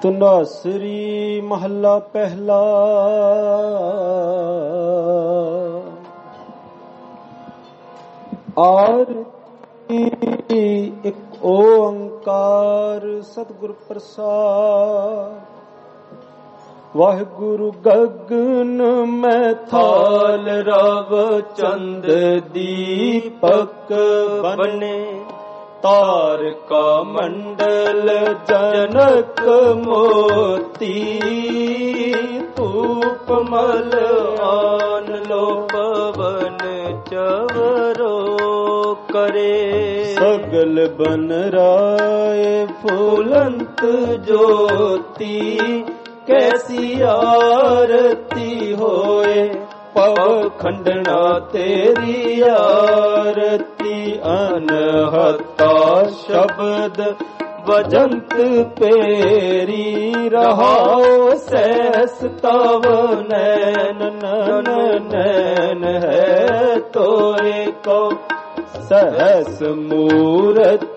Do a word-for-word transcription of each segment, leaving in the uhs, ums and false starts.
ਧੁਨਾਸਰੀ ਮਹੱਲਾ ਪਹਿਲਾ। ਆਰਤੀ ਇੱਕ ਓੰਕਾਰ ਸਤਿਗੁਰ ਪ੍ਰਸਾਦ। ਵਾਹਿਗੁਰੂ ਗਗਨ ਮੈਂ ਥਾਲ ਰਵ ਚੰਦ ਦੀਪਕ ਬਨੇ। ਤਾਰਕਾ ਮੰਡਲ ਜਨਕ ਮੋਤੀ। ਧੂਪ ਮਲ ਆਨ ਲੋ ਪਵਨ ਚਵਰੋ ਕਰੇ। ਸਗਲ ਬਨ ਰਾਏ ਫੁਲੰਤ ਜੋਤੀ। ਕੈਸੀ ਆਰਤੀ ਹੋਏ ਪਵ ਖੰਡਣਾ ਤੇਰੀ ਆਰਤੀ। ਅਨਹਤਾ ਸ਼ਬਦ ਵਜੰਤ ਪੇਰੀ। ਰਹਾਉ ਸਹਿਸ ਤਵ ਨੈਨ ਨਨ ਨੈਨ ਹੈ ਤੋਏ ਕੋ। ਸਹਸ ਮੂਰਤ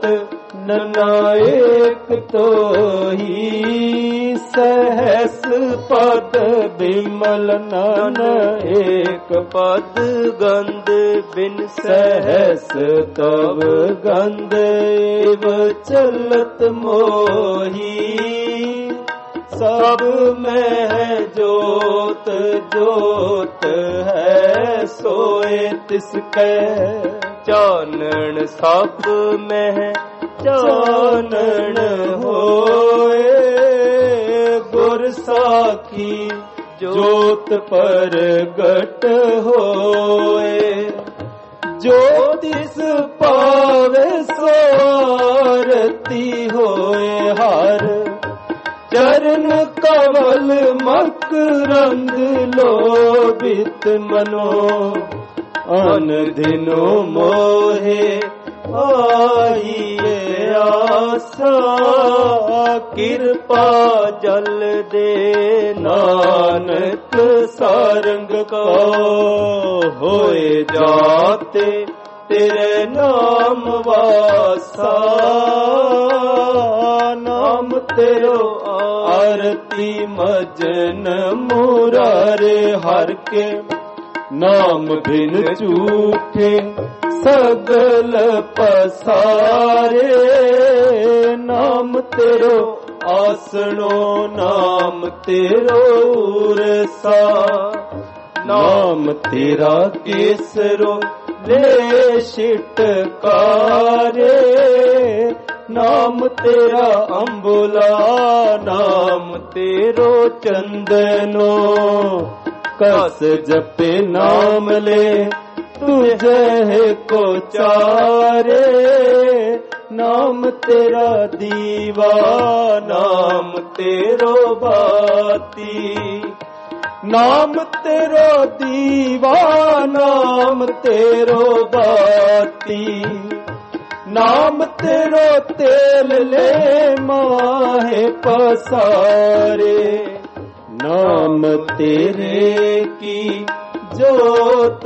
ਨਨਾਇਕ ਤੋਹੀ। ਸਹਸ ਪਦ ਬਿਮਲ ਨਨ ਏਕ ਪਦ। ਗੰਧ ਬਿਨ ਸਹਸ ਤਵ ਗੰਧ ਏਵ ਚਲਤ ਮੋਹੀ। ਸਭ ਮੈਂ ਜੋਤ ਜੋਤ ਹੈ ਸੋਏ ਤਿਸ ਕੈ। ਚਾਨਣ ਸਭ ਮੈਂ ਚਾਨਣ ਹੋਏ। ਗੁਰ ਸਾਖੀ ਜੋਤ ਪ੍ਰਗਟ ਹੋਏ। ਜੋ ਤਿਸ ਪਾਵੇ ਸੋ ਆਰਤੀ ਹੋਏ। ਹਰ ਚਰਨ ਕਮਲ ਮਕਰੰਦ ਲੋਭਿਤ ਮਨੋ। ਅਨ ਦਿਨੋ ਮੋਹੇ ਆਈਏ ਆਸਾ। ਕਿਰਪਾ ਜਲ ਦੇ ਨਾਨਕ ਸਾਰੰਗ ਕੋ। ਹੋਏ ਜਾਤੇ ਤੇਰੇ ਨਾਮ ਵਾਸਾ। ਨਾਮ ਤੇਰੋ ਆਰਤੀ ਮਜਨ ਮੁਰਾਰੇ। ਹਰ ਕੇ ਨਾਮ ਬਿਨ ਝੂਠੇ ਸਗਲ ਪਸਾਰੇ। ਨਾਮ ਤੇਰੋ ਆਸਣੋ ਨਾਮ ਤੇਰੋ ਉਰਸਾ। ਨਾਮ ਤੇਰਾ ਕੇਸਰੋ ਲੈ ਛਿਟਕਾਰੇ। ਨਾਮ ਤੇਰਾ ਅੰਬੁਲਾ ਨਾਮ ਤੇਰੋ ਚੰਦਨੋ। ਕਸ ਜਪੇ ਨਾਮ ਲੈ ਤੁਝੇ ਕੋ ਚਾਰੇ। ਨਾਮ ਤੇਰਾ ਦੀਵਾ ਨਾਮ ਤੇਰੋ ਬਾਤੀ। ਨਾਮ ਤੇਰੋ ਦੀਵਾ ਨਾਮ ਤੇਰੋ ਬਾਤੀ। ਨਾਮ ਤੇਰੋ ਤੇਲ ਲੈ ਮਾਹੇ ਪਸਾਰੇ। ਨਾਮ ਤੇਰੇ ਕੀ ਜੋਤ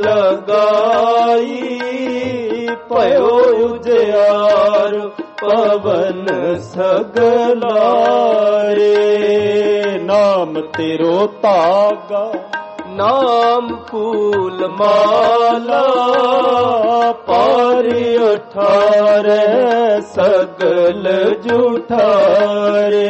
ਲਗਾਈ। ਭਇਓ ਉਜਿਆਰ ਪਵਨ ਸਗਲਾਰੇ। ਨਾਮ ਤੇਰੋ ਧਾਗਾ ਨਾਮ ਫੂਲ ਮਾਲਾ। ਪਾਰੀ ਅਠਾਰੇ ਸਗਲ ਜੂਠਾਰੇ।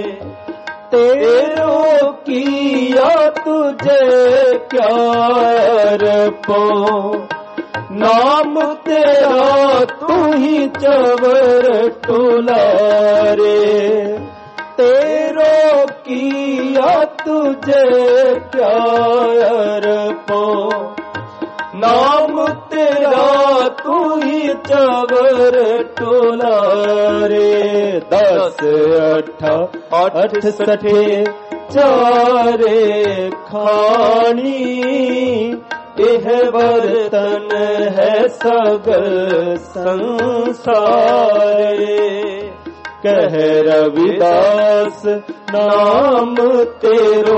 ਤੇਰੋ ਕੀਆ ਤੁਝੇ ਕਿਆ ਅਰਪੋ। ਨਾਮ ਤੇਰਾ ਤੂੰ ਹੀ ਚਵਰ ਟੁਲਾਰੇ। ਤੇਰੋ ਕੀਆ ਤੁਝੇ ਕਿਆ ਅਰਪੋ। ਨਾਮ ਤੇਰਾ ਤੂੰ ਹੀ ਚਵਰ ਟੁਲਾਰੇ। ਦਸ ਅਠ ਅਠ ਸਠੇ ਚਾਰੇ ਖਾਣੀ। ਇਹ ਬਰਤਨ ਹੈ ਸਗਲ ਸੰਸਾਰੇ। ਕਹਿ ਰਵਿਦਾਸ ਨਾਮ ਤੇਰੋ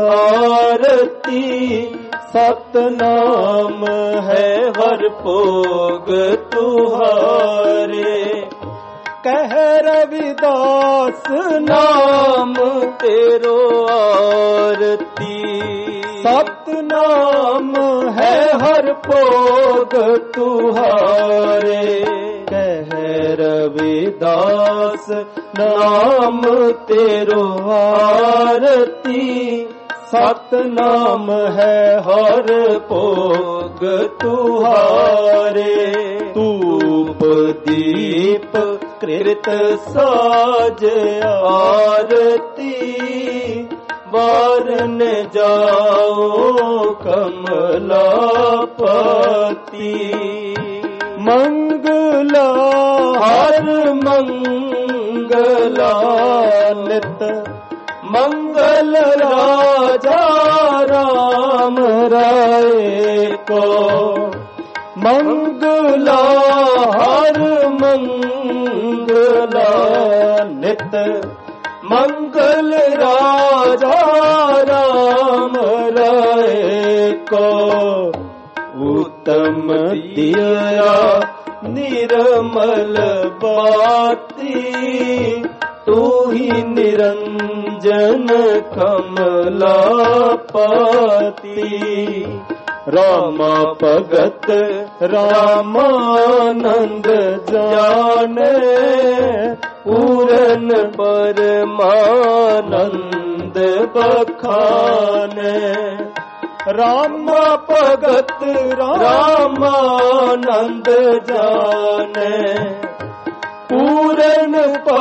ਆਰਤੀ। ਸਤਨਾਮ ਹੈ ਹਰ ਭੋਗ ਤੁਹਾਰੇ। ਕਹਿ ਰਵਿਦਾਸ ਨਾਮ ਤੇਰੋ ਆਰਤੀ। ਸਤਨਾਮ ਹੈ ਹਰ ਭੋਗ ਤੁਹਾਰੇ, ਕਹਿ ਰਵਿਦਾਸ ਨਾਮ ਤੇਰੋ ਆਰਤੀ। ਸਤਨਾਮ ਹੈ ਹਰ ਭੋਗ ਤੁਹਾਰੇ, ਧੂਪ ਦੀਪ ਕ੍ਰਿਤ ਸਾਜ ਆਰਤੀ। ਵਾਰਨ ਜਾਓ ਕਮਲਾਪਤੀ, ਮੰਗਲਾ ਹਰ ਮੰਗਲਾ ਨਿਤ। ਮੰਗਲ ਰਾਜਾ ਰਾਮ ਰਾਏ ਕੋ, ਮੰਗਲਾ ਹਰ ਮੰਗਲਾ ਨਿਤ। ਮੰਗਲ ਰਾਜਾ ਰਾਮ ਰਾਏ ਕੋ, ਉਤਮ ਦਿਆ ਨਿਰਮਲ ਬਾਤੀ। ਤੂੰ ਹੀ ਨਿਰੰਜਨ ਕਮਲਾਪਤੀ, ਰਾਮਾ ਭਗਤ ਰਾਮਾਨੰਦ ਜਾਣੇ। ਪੂਰਨ ਪਰਮਾਨੰਦ ਬਖਾਨੇ, ਰਾਮਾ ਭਗਤ ਰਾਮਾਨੰਦ ਜਾਣੇ। ਪੂਰਨ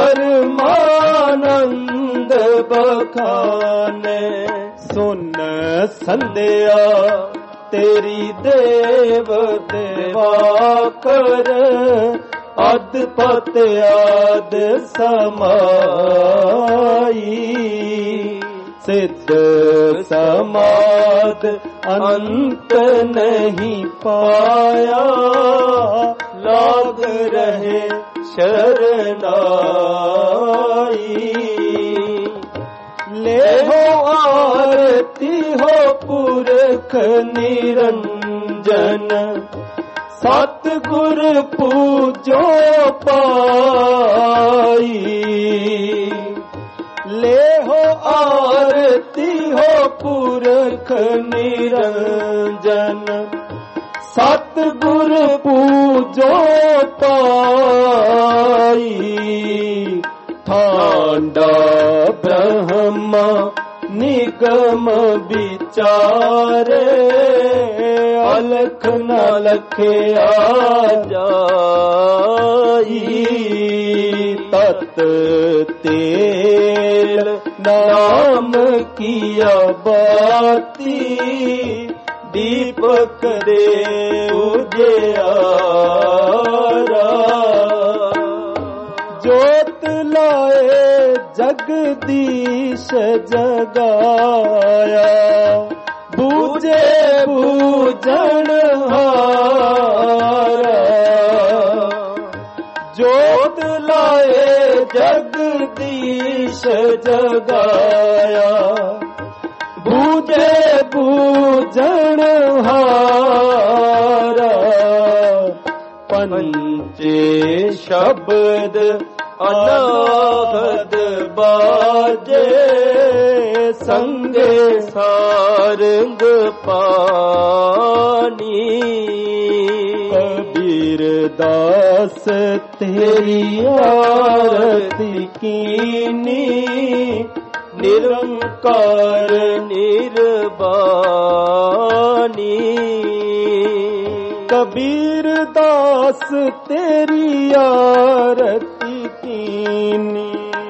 ਪਰਮਾਨੰਦ ਬਖਾਨੇ, ਸੁਨ ਸੰਧਿਆ ਤੇਰੀ ਦੇਵ ਦੇਵਾ ਕਰ। ਅਦਪਤ ਆਦ ਸਮਾਈ, ਸਿੱਧ ਸਮਾਦ ਅੰਤ ਨਹੀਂ ਪਾਇਆ। ਲਾਗ ਰਹੇ ਸ਼ਰਨਾਈ, ਲੈਹੋ ਆਰਤੀ ਹੋ ਪੁਰਖ ਨਿਰੰਜਨ। ਸਤਿਗੁਰ ਪੂਜੋ ਪਾਈ, ਲੈਹੋ ਆਰਤੀ ਹੋ ਪੁਰਖ ਨਿਰੰਜਨ। ਸਤਿਗੁਰ ਪੂਜੋ ਪਾਈ, ਠਾਂਡਾ ਬ੍ਰਹਮਾ ਨਿਗਮ ਵਿਚਾਰੇ। ਅਲਖ ਨ ਲਖਿਆ ਜਾਈ, ਤਤ ਤੇਲ ਨਾਮ ਕੀਆ ਬਾਤੀ। ਦੀਪਕ ਦੇ ਉਜਿਆਰਾ, ਜੋਤ ਲਾਏ ਜਗਦੀਸ਼ ਜਗਾਇਆ। ਬੂਝੇ ਬੂਝਣ ਹਾਰਾ, ਜੋਤ ਲਾਏ ਜਗਦੀਸ਼ ਜਗਾਇਆ। ਬੂਝੇ ਬੂਝਣ ਹਾਰਾ, ਪੰਚੇ ਸ਼ਬਦ ਅਨਾਹਦ ਬਾਜੇ। ਸੰਗੇ ਸਾਰੰਗ ਪਾਣੀ, ਕਬੀਰ ਦਾਸ ਤੇਰੀ ਆਰਤੀ ਕੀਨੀ। ਨਿਰੰਕਾਰ ਨਿਰਬਾਨੀ, ਕਬੀਰ ਦਾਸ ਤੇਰੀ ਆਰਤੀ ਕੀਨੀ।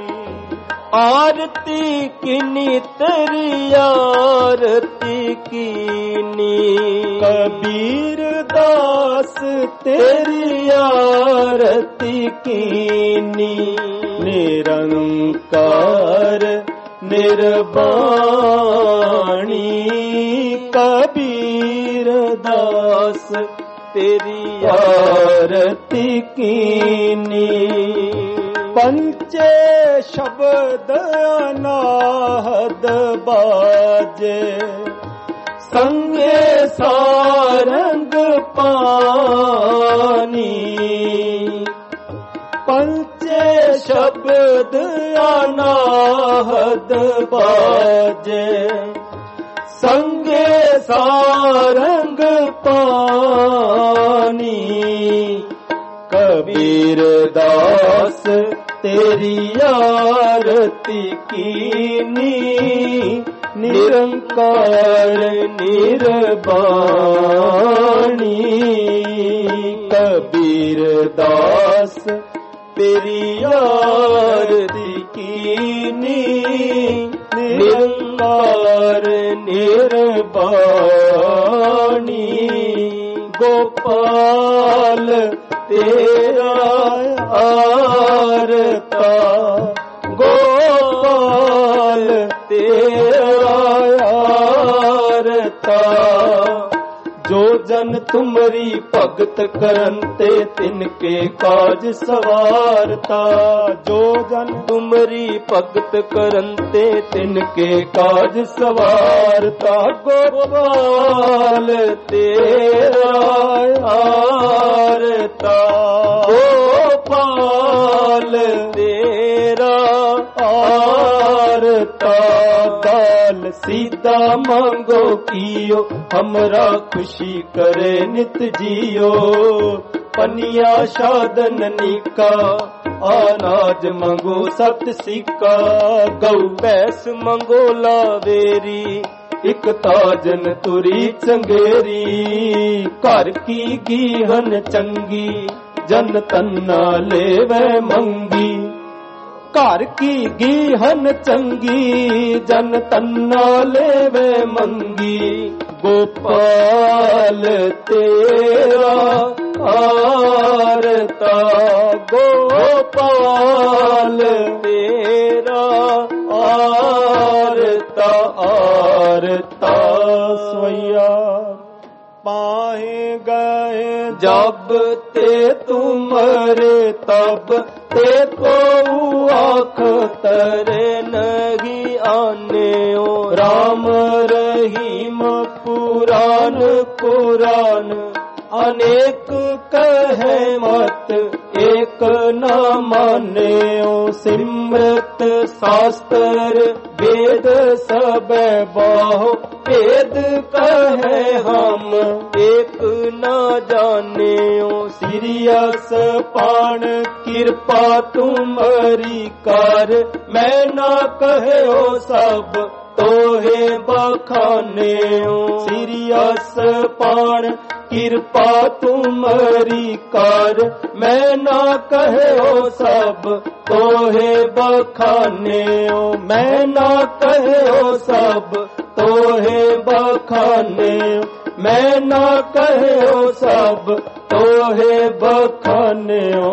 ਆਰਤੀ ਕੀਨੀ ਤੇਰੀ ਆਰਤੀ ਕੀਨੀ। ਕਬੀਰ ਦਾਸ ਤੇਰੀ ਆਰਤੀ ਕੀਨੀ। ਨਿਰੰਕਾਰ ਨਿਰਬਾਣੀ, ਕਬੀਰ ਦਾਸ ਤੇਰੀ ਆਰਤੀ ਕੀਨੀ। ਪੰਚੇ ਸ਼ਬਦ ਅਨਾਹਦ ਬਾਜੇ। ਸੰਗੇ ਸਾਰੰਗ ਪਾਣੀ, ਪੰਚੇ ਸ਼ਬਦ ਅਨਾਹਦ ਬਾਜੇ ਸੰਗੇ ਸਾਰੰਗ ਪਾਣੀ ਕਬੀਰ ਦਾਸ ਤੇਰੀ ਆਰਤੀ ਕੀਨੀ ਨਿਰੰਕਾਰ ਨਿਰਬਾਣੀ ਕਬੀਰ ਦਾਸ ਤੇਰੀ ਆਰਤੀ ਕੀਨੀ ਨਿਰੰਕਾਰ ਨਿਰਬਾਣੀ ਗੋਪਾਲ ਤੇਰਾ ਆਰਤਾ ਗੋਪਾਲ ਤੇਰਾ ਆਰਤਾ ਜੋ ਜਨ ਤੁਮਰੀ ਭਗਤ ਕਰਨ ਤੇ ਤਿਨਕੇ ਕਾਜ ਸਵਾਰਤਾ ਜੋ ਜਨ ਤੁਮਰੀ ਭਗਤ ਕਰਨ ਤੇ ਤਿਨਕੇ ਕਾਜ ਸਵਾਰਤਾ ਗੋਪਾਲ ਤੇਰਾ ਆਰਤਾ ਗੋਪਾਲ ਤੇਰਾ ਆਰਤਾ दाल सीता मांगो कियो हमरा खुशी करे नित जियो पनिया शादन निका अनाज मंगो सत सिक्का गौ भैंस मंगो लावेरी इक ताजन तुरी चंगेरी घर की गीहन चंगी जन तन्ना लेवे मंगी घर की गीहन चंगी जन तन्ना लेवे मंगी गोपाल तेरा आरता गोपाल तेरा आरता आरता स्वैया पाए गए जब ते तुमरे तब ते को आँख तरे नहीं आने ओ राम रहीम पुराण पुराण अनेक कहे मत एक न माने ओ सिमरत शास्त्र वेद सब बाहो वेद कहे हम एक न जाने ओ सीरियस पाण कृपा तुम्हारी कार मैं ना कहे ओ सब तोहे बखाने ओ सीरियस पाण कृपा तुम्हारी कार मैं ना कहे ओ सब तोहे बखाने ओ मैं ना कहे ओ सब तोहे बखाने मैं ना कहे ओ सब तोहे बखाने ओ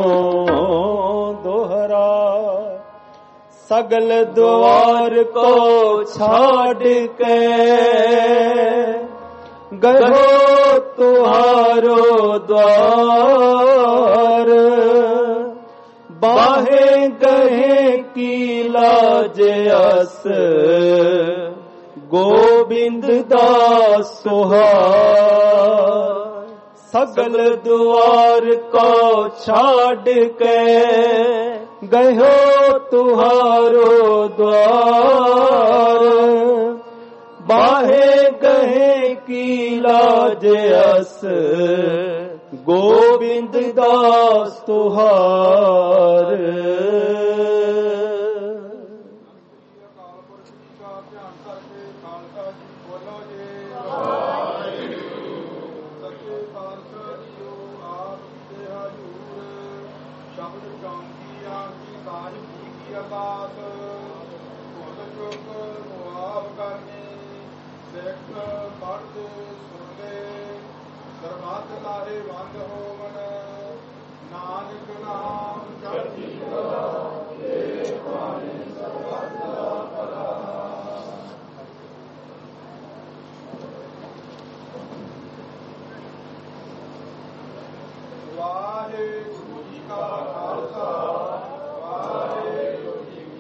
दोहरा सगल द्वार को छाड़ के गयो तुहारो द्वार बाहे गहे की लाज अस गोविंद दास सुहार सगल द्वार को छाड़ के गयो तुहारो द्वार बाहे गहे की लाज अस गोविंद दास तुहार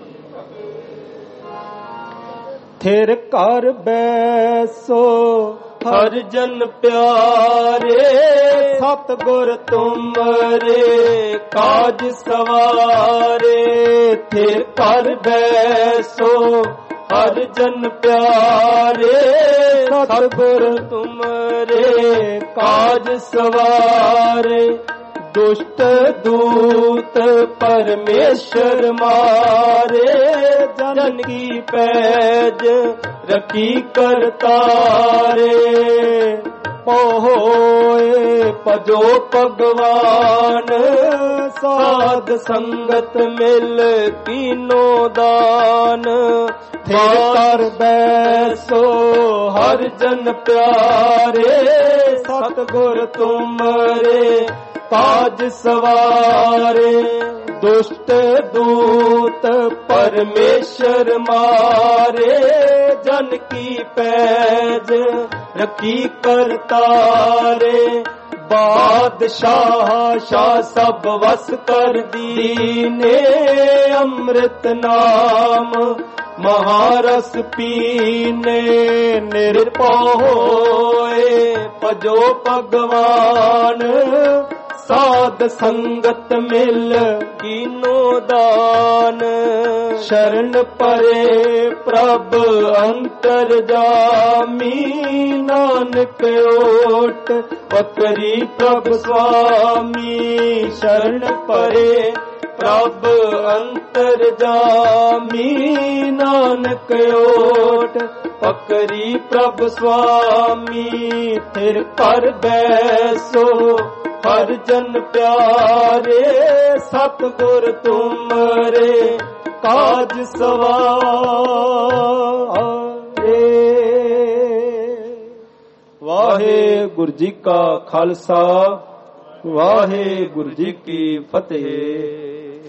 थिर कर बैसो ਹਰ ਜਨ ਪਿਆਰੇ ਸਤਿਗੁਰ ਤੁਮਰੇ ਕਾਜ ਸਵਾਰੇ ਥਿਰ ਕਰ ਬੈਸੋ ਹਰ ਜਨ ਪਿਆਰੇ ਸਤਿਗੁਰ ਤੁਮਰੇ ਕਾਜ ਸਵਾਰੇ ਦੁਸ਼ਟ ਦੂਤ ਪਰਮੇਸ਼ਰ ਮਾਰੇ ਜਨ ਕੀ ਪੈਜ ਰਖੀ ਕਰਤਾਰੇ ਹੋਏ ਭਜੋ ਭਗਵਾਨ ਸਾਧ ਸੰਗਤ ਮਿਲ ਕੀਨੋ ਦਾਨ ਥਿਰ ਕਰ ਬੈਸੋ ਹਰ ਜਨ ਪਿਆਰੇ ਸਤਿਗੁਰ ਤੁਮਰੇ ਕਾਜ ਸਵਾਰੇ ਦੁਸ਼ਟ ਦੂਤ ਪਰਮੇਸ਼ਰ ਮਾਰੇ ਜਨ ਕੀ ਪੈਜ ਰਖੀ ਕਰਤਾਰੇ ਬਾਦਸ਼ਾਹ ਸ਼ਾਹ ਸਭ ਵਸ ਕਰ ਦੀਨੇ ਅੰਮ੍ਰਿਤ ਨਾਮ ਮਹਾਰਸ ਪੀਨੇ ਨਿਰਭਉ ਹੋਏ ਭਜੋ ਭਗਵਾਨ ਸਾਧ ਸੰਗਤ ਮਿਲ ਕੀਨੋ ਦਾਨ ਸ਼ਰਨ ਪਰੇ ਪ੍ਰਭ ਅੰਤਰ ਜਾਮੀ ਨਾਨਕ ਓਟ ਪਕਰੀ ਪ੍ਰਭ ਸੁਆਮੀ ਸ਼ਰਨ ਪਰੇ ਪ੍ਰਭ ਅੰਤਰ ਜਾਮੀ ਨਾਨਕ ਓਟ ਪਕਰੀ ਪ੍ਰਭ ਸੁਆਮੀ ਥਿਰ ਕਰ ਬੈਸੋ ਹਰ ਜਨ ਪਿਆਰੇ ਸਤਿਗੁਰ ਤੁਮਰੇ ਕਾਜ ਸਵਾਰੇ ਵਾਹਿਗੁਰੂ ਜੀ ਕਾ ਖਾਲਸਾ ਵਾਹਿਗੁਰੂ ਜੀ ਕੀ ਫਤਿਹ।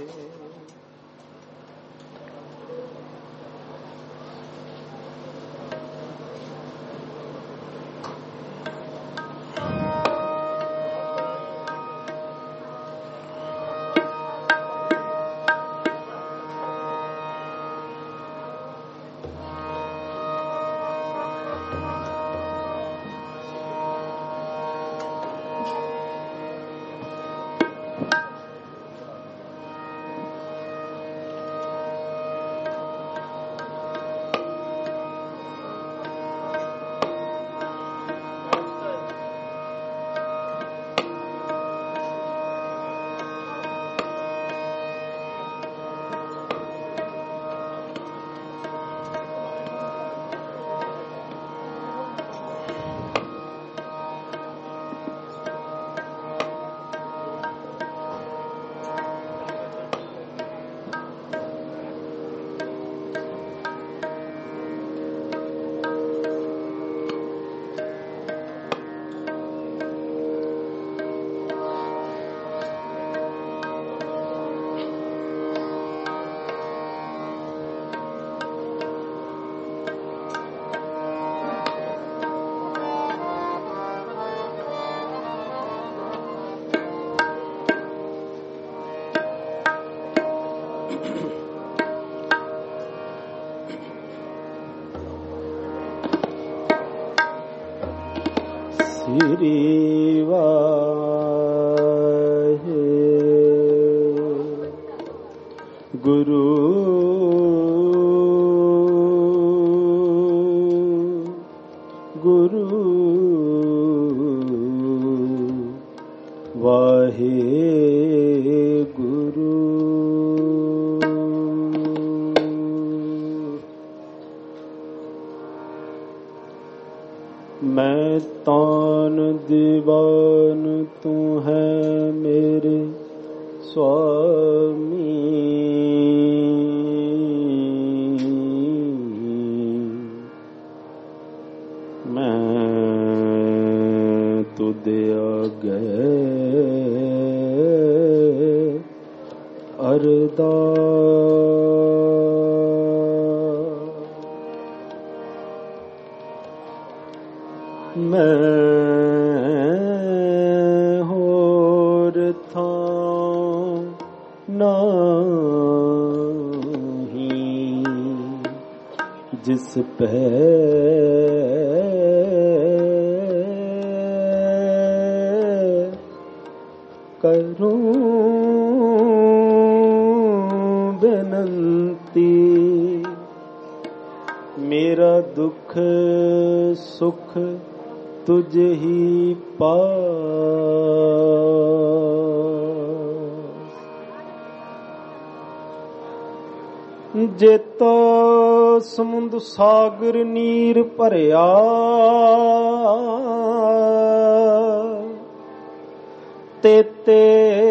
ਸ੍ਰੀ ਵਾਹਿਗੁਰੂ ਗੁਰੂ ਵਾਹਿਗੁਰੂ ਮੈਂ ਤਾਨ ਦੀਵਾਨ ਤੂੰ ਹੈ ਮੇਰੇ ਸੁਆਮੀ ਮੈਂ ਤੁਧ ਅਗੇ ਅਰਦਾਸ ਮੈਂ ਹੋਰ ਥਾਂ ਨਹੀਂ ਜਿਸ ਪੈ ਸੁਖ ਤੁਝ ਹੀ ਪਾਸ। ਜੇਤੋ ਸਮੁੰਦ ਸਾਗਰ ਨੀਰ ਭਰਿਆ, ਤੇਤੇ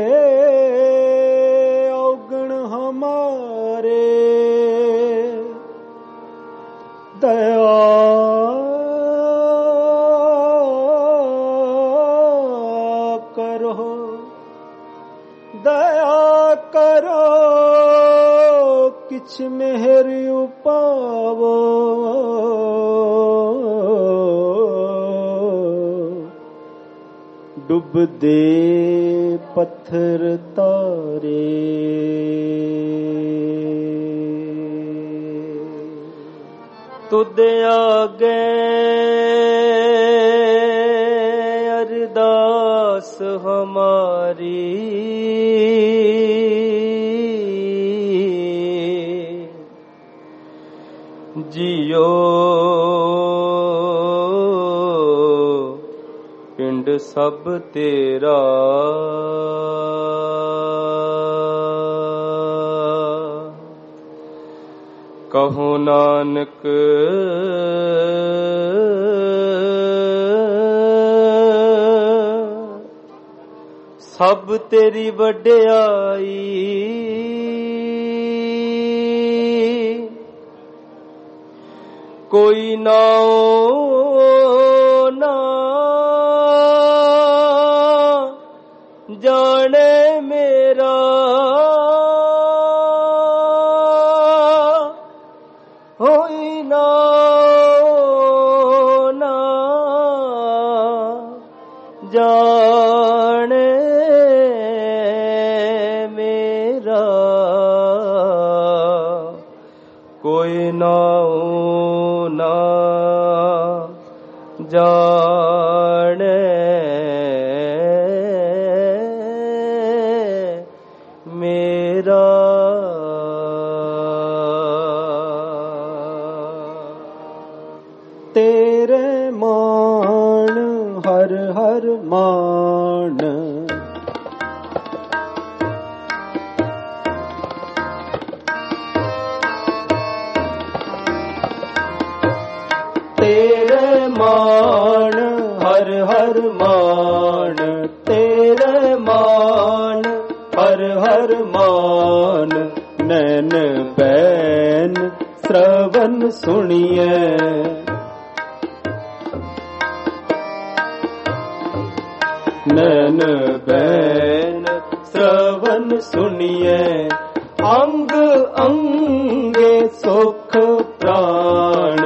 ਔਗਣ ਹਮਾਰੇ ਦਇਆ ਕਰੋ, ਦਇਆ ਕਰੋ ਕਿਛ ਮਿਹਰ ਉਪਾਵੋ। ਡੁੱਬਦੇ ਪੱਥਰ ਤਾਰੇ, ਤੁਧ ਆਗੇ ਅਰਦਾਸ ਹਮਾਰੀ, ਜਿਉ ਪਿੰਡ ਸਭ ਤੇਰਾ, ਕਹੋ ਨਾਨਕ ਸਭ ਤੇਰੀ ਵਡਿਆਈ, ਕੋਈ ਨਾਉ ਨਾ ਜਾਣੇ ਮੇਰਾ, ਹੋਈ ਨਾਉ ਨਾ ਜਾਣੇ ਮੇਰਾ, ਕੋਈ ਨਾਉ ਨਾ ਜਾਣੇ ਮੇਰਾ। ਤੇਰੇ ਮਾਣ ਹਰ ਹਰ ਮਾਣ, ਤੇਰੇ ਮਾਣ ਹਰ ਹਰ ਮਾਣ, ਤੇਰੇ ਮਾਣ ਹਰ ਹਰ ਮਾਣ। ਨੈਣ ਬੈਨ ਸ਼ਰਵਨ ਸੁਣੀਐ, ਨੈਣ ਬੈਨ ਸ਼ਰਵਨ ਸੁਣੀਐ। ਅੰਗ ਅੰਗੇ ਸੁਖ ਪ੍ਰਾਣ,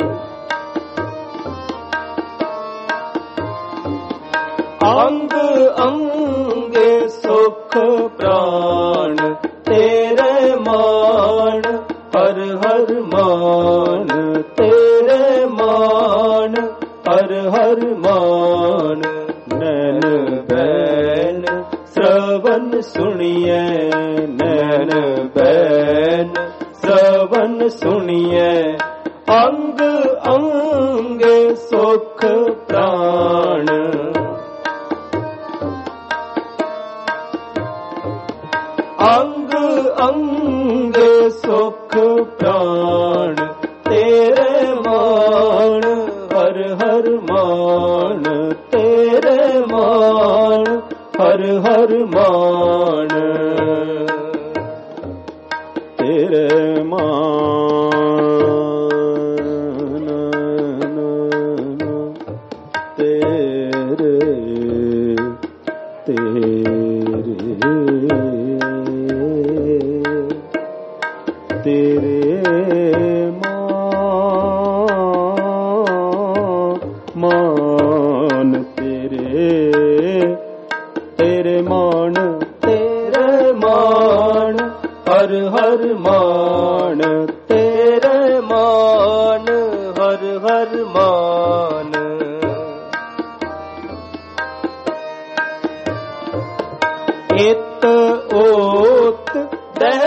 ਅੰਗ ਅੰਗੇ ਸੁਖ ਪ੍ਰਾਣ। ਤੇਰੇ ਮਾਣ ਹਰ ਹਰ ਮਾਣ, ਤੇਰੇ ਮਾਣ ਹਰ ਹਰ ਮਾਣ। ਨੈਣ ਬੈਨ ਸ਼ਰਵਨ ਸੁਣੀਐ, ਨੈਣ ਬੈਨ ਸ਼ਰਵਨ ਸੁਣੀਐ। ਅੰਗ ਅੰਗੇ ਸੁਖ ਪ੍ਰਾਣ, ਅੰਗ ਅੰਗੇ ਸੁਖ ਪ੍ਰਾਣ। ਤੇਰੇ ਮਾਣ ਹਰ ਹਰ ਮਾਣ, ਤੇਰੇ ਮਾਣ ਹਰ ਹਰ ਮਾਣ। ਤੇਰੇ ਮਾਣ ਤੇਰੇ ਤੇਰੇ ਤੇਰੇ ਮਾਣ, ਤੇਰੇ ਤੇਰੇ ਮਾਣ, ਤੇਰੇ ਮਾਣ ਹਰ ਹਰ ਮਾਣ, ਤੇਰੇ ਮਾਣ ਹਰ ਹਰ ਮਾਣ। ਇਤ ਓਤ ਦਹਿ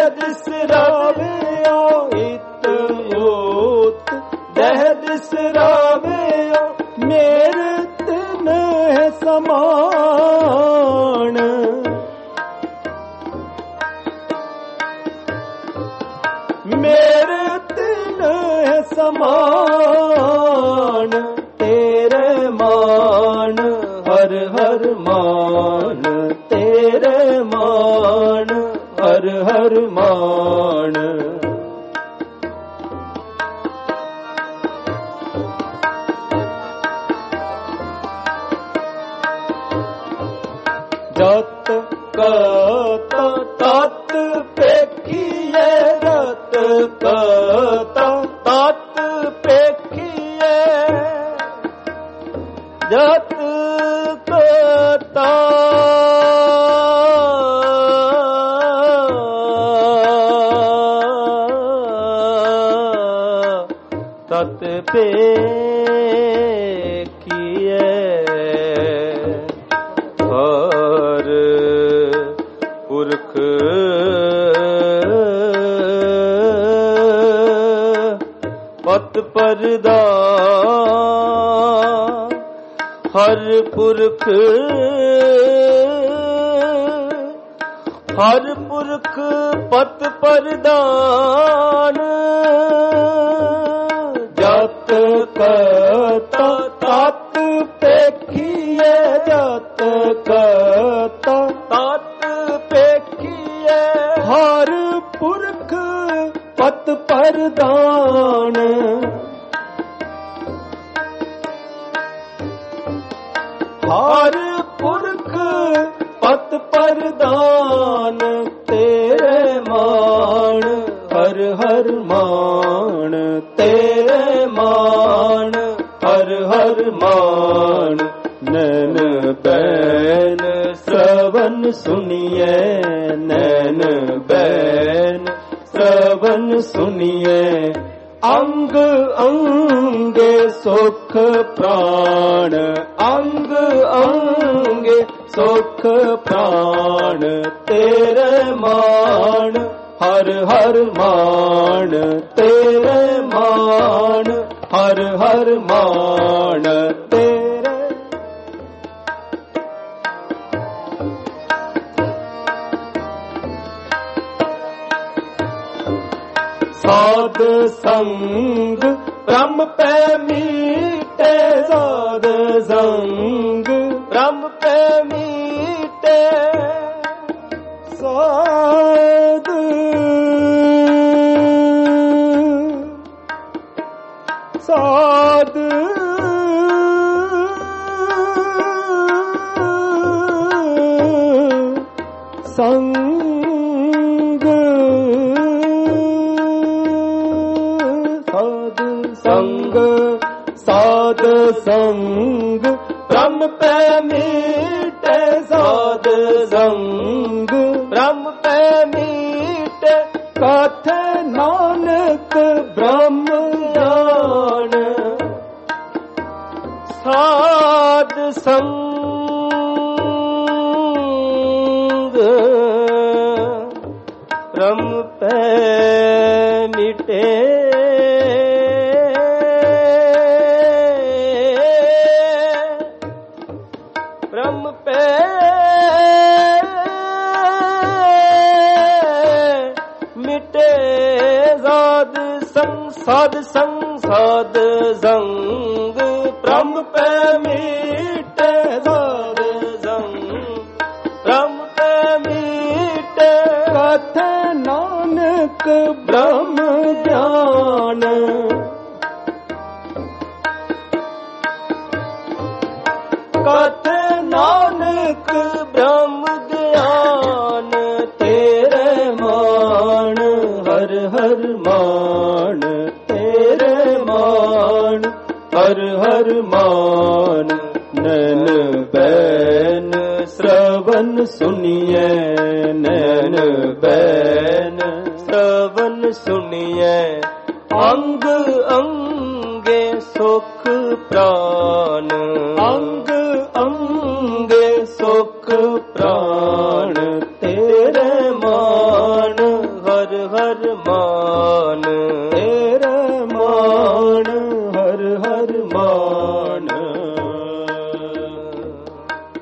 ਬਿਸਰਾਵਿਓ, ਇਤ ਓਤ ਦਹਿ ਬਿਸਰਾਵਿਓ। ਸਮਾਨ। ਮੇਰੇ ਤਿਨ ਸਮਾਨ ਤੇਰੇ ਮਾਨ ਹਰ ਹਰ ਮਾਨ ਤੇਰੇ ਮਾਨ ਹਰ ਹਰ ਮਾਨ। ਜਤ ਕਤ ਤਤ ਪੇਖੀਏ ਜਤ ਕਤ ਤਤ ਪੇਖੀਏ ਜਤ ਕਤ ਤਤ ਪੇਖੀਏ ਹਰ ਪੁਰਖ ਪਤ ਪਰਦਾ ਹਰ ਪੁਰਖ ਹਰ ਪੁਰਖ ਪਤ ਪਰਦਾਨ। ਜਤ ਕਤ ਤਤ ਪੇਖੀਏ ਜਤ ਕਤ ਤਤ ਪੇਖੀਏ ਹਰ ਪੁਰਖ ਪਤ ਪਰਦਾਨ। ਹਰ ਪੁਰਖ ਪਤ ਪਰਦਾਨ ਤੇਰੇ ਮਾਣ ਹਰ ਹਰ ਮਾਣ ਤੇਰੇ ਮਾਣ ਹਰ ਹਰ ਮਾਣ। ਨੈਣ ਬੈਨ ਸ਼ਰਵਨ ਸੁਨੀਏ ਨੈਣ ਬੈਨ ਸ਼ਰਵਨ ਸੁਨੀਏ ਅੰਗ ਅੰਗੇ ਸੁਖ ਪ੍ਰਾਣ ਅੰਗ ਅੰਗੇ ਸੁਖ ਪ੍ਰਾਣ ਤੇਰੇ ਮਾਣ ਹਰ ਹਰ ਮਾਣ ਤੇਰੇ ਮਾਣ ਹਰ ਹਰ ਮਾਣ ਤੇਰੇ। ਸਾਧ ਸੰਗ ਬ੍ਰਹਮ ਪੈ ਮੀਟੇ ਸਾਧ ਸੰਗ ਬ੍ਰਹਮ ਪੈ ਮੀਟੇ ਸਾਧ ਸਾਧ ਸੰਗ ਸੰਗ ਸਾਧ ਸੰਗ ਬ੍ਰਹਮ ਪੈ ਮੀਟੇ ਸਾਧ ਸੰਗ ਬ੍ਰਹਮ ਪੈ ਮੀਟੇ ਕਥ ਨਾਨਕ ਬ੍ਰਹਮ ਗਿਆਨ। ਸਾਧ ਸੰਗ ਬ੍ਰਹਮ ਪੈ ਮੀਟੇ ਬ੍ਰਹਮ ਪੈ ਮਿਟੇ ਸਾਧ ਸੰਗ ਸਾਧ ਸੰਗ ਸਾਧ ਸੰਗ ਬ੍ਰਹਮ ਪੈ ਮਿਟੇ ਸਾਧ ਸੰਗ ਬ੍ਰਹਮ ਪੈ ਮਿਟੇ ਕਥ ਨਾਨਕ ਬ੍ਰਹਮ ਗਿਆਨ। ਕਥ ਨਾਨਕ ਬ੍ਰਹਮ ਗਿਆਨ ਤੇਰੇ ਮਾਣ ਹਰ ਹਰ ਮਾਣ ਤੇਰੇ ਮਾਣ ਹਰ ਹਰ ਮਾਣ। ਨੈਣ ਬੈਨ ਸ਼ਰਵਨ ਸੁਨੀਏ ਨੈਣ ਬੈਨ ਸ਼ਰਵਨ ਸੁਨੀਏ ਅੰਗ ਅੰਗੇ ਸੁਖ ਪ੍ਰਾਨ ਅੰਗ ਅੰਗੇ ਸੁਖ ਪ੍ਰਾਣ ਤੇਰੇ ਮਾਣ ਹਰ ਹਰ ਮਾਣ ਤੇਰੇ ਮਾਣ ਹਰ ਹਰ ਮਾਣ।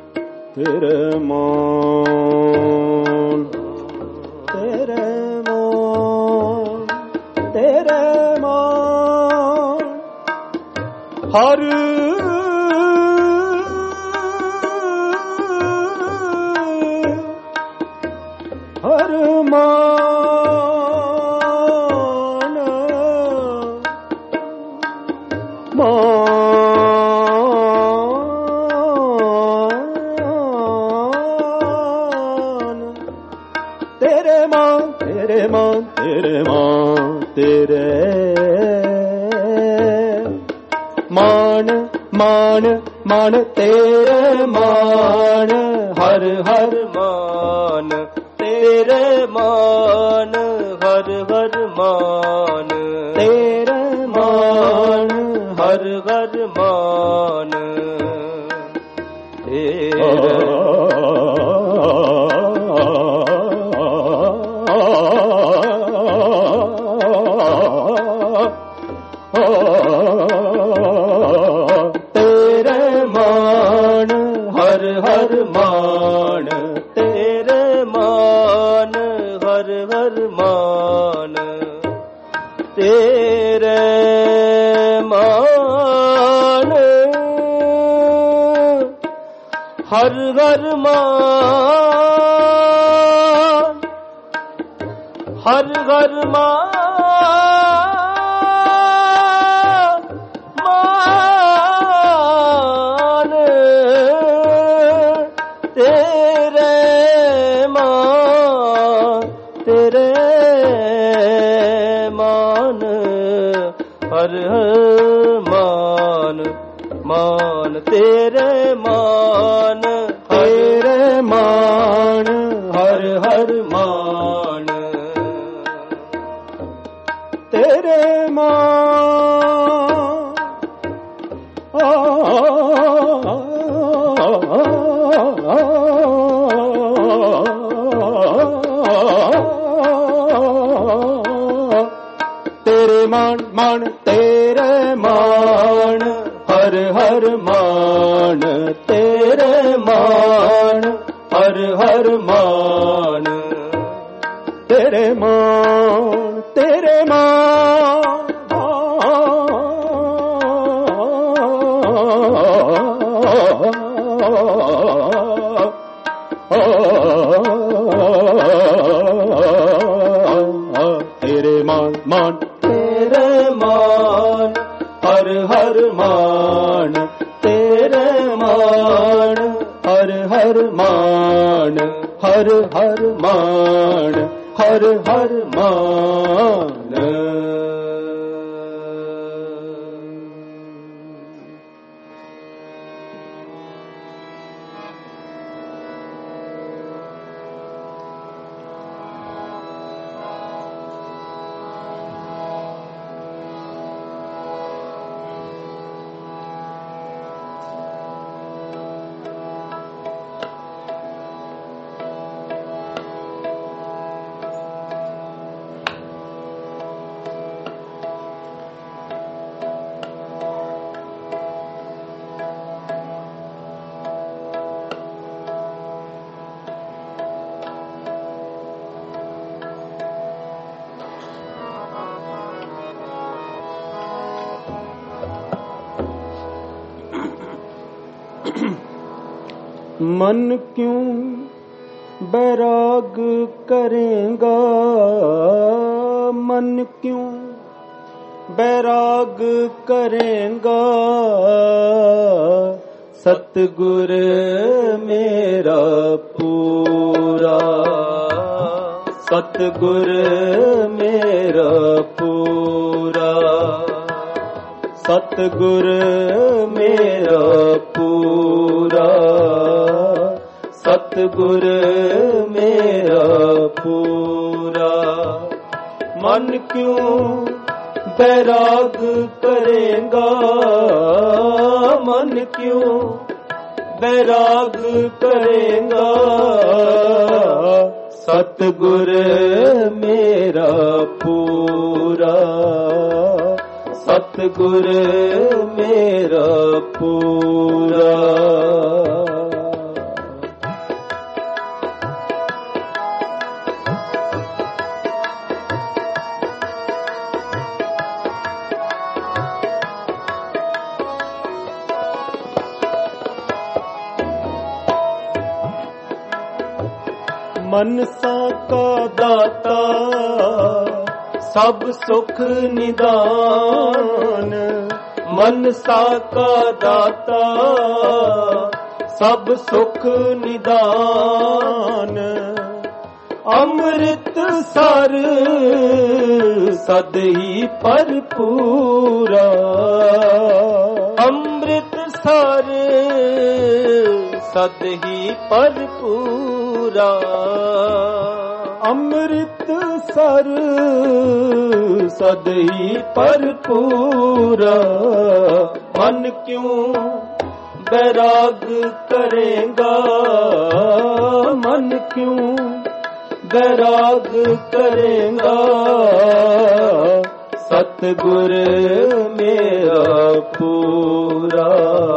ਤੇਰੇ ਮਾਨ ਤੇਰੇ ਮਾਨ ਤੇਰੇ ਮਾਨ ਮਾਨ ਮਾਨ ਤੇਰੇ ਮਾਨ ਹਰ ਹਰ ਮਾਨ ਤੇਰੇ ਮਾਨ ਹਰ ਹਰ ਮਾਨ ਤੇਰੇ ਮਾਨ ਹਰ ਹਰ ਮਾਨ ਤੇਰੇ ਤੇਰੇ ਮਾਨ ਹਰ ਹਰ ਮਾਨ ਤੇਰੇ ਮਾਨ ਹਰ ਹਰ ਮਾਨ ਤੇਰੇ ਮਾਨ ਹਰ ਹਰ ਮਾਨ ਹਰ ਹਰ ਮਾਨ ਹਰ ਹਰ ਮਾਨ ਮਾਨ ਤੇਰੇ ਮਾਨ ਤੇਰੇ ਮਾਨ ਹਰ ਹਰ ਮਾਨ ਤੇਰੇ ਮਾਨ ਤੇਰੇ ਮਾਨ ਮਾਨ ਤੇਰੇ ਮਾਨ ਹਰ ਹਰ ਮਾਨ ਤੇਰੇ ਮਾਨ ਹਰ ਹਰ ਮਾਨ ਤੇਰੇ ਮਾਨ ਤੇਰੇ ਮਾਨ ਤੇਰੇ ਮਾਨ ਮਾਨ ਤੇਰੇ ਮਾਨ ਹਰ ਹਰ ਮਾਨ ਤੇਰੇ ਮਾਨ ਹਰ ਹਰ ਮਾਨ ਹਰ ਹਰ ਮਾਨ ਹਰ ਹਰ ਮਾਨ मन क्यों बैराग करेगा, मन क्यों बैराग करेगा, सतगुर मेरा पूरा, सतगुर मेरा पूरा, सतगुर मेरा पूरा, सतगुर मेरा पूरा। मन क्यों बैराग करेगा, मन क्यों बैराग करेगा, सतगुर मेरा पूरा, सतगुर मेरा पूरा। मनसा का दाता सब सुख निदान, मनसा का दाता सब सुख निदान, ਅੰਮ੍ਰਿਤ ਸਰ ਸਦ ਹੀ ਭਰਪੂਰਾ ਅੰਮ੍ਰਿਤ ਸਰ ਸਦ ਹੀ ਭਰਪੂਰਾ ਅੰਮ੍ਰਿਤ ਸਰ ਸਦ ਹੀ ਭਰਪੂਰਾ ਮਨ ਕਿਉਂ ਬੈਰਾਗ ਕਰੇਗਾ ਮਨ ਕਿਉਂ ਬੈਰਾਗ ਕਰੇਗਾ ਸਤਿਗੁਰ ਮੇਰਾ ਪੂਰਾ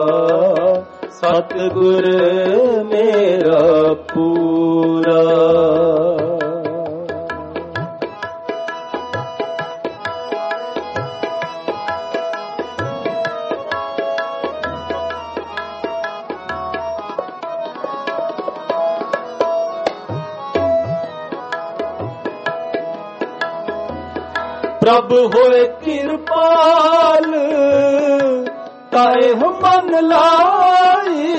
ਸਤਿਗੁਰ ਮੇਰਾ ਪੂਰਾ ਪ੍ਰਭ ਹੋਏ ਕਿਰਪਾਲ ਤਾਏ ਮਨ ਲਾਈ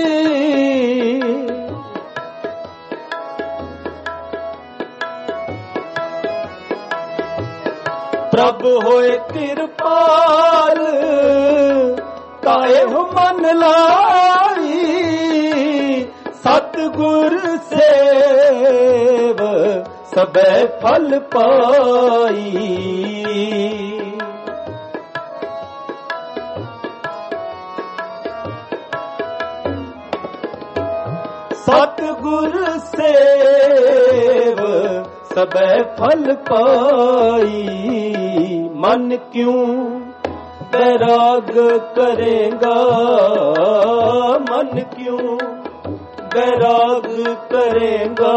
ਪ੍ਰਭ ਹੋਏ ਕਿਰਪਾਲ ਤਾਏ ਮਨ ਲਾਈ ਸਤਿਗੁਰ ਸੇਵ ਸਭੈ ਫਲ ਪਾਈ ਸਤਿਗੁਰ ਸੇਵ ਸਭੈ ਫਲ ਪਾਈ ਮਨ ਕਿਉਂ ਬੈਰਾਗ ਕਰੇਗਾ ਮਨ ਕਿਉਂ ਬੈਰਾਗ ਕਰੇਗਾ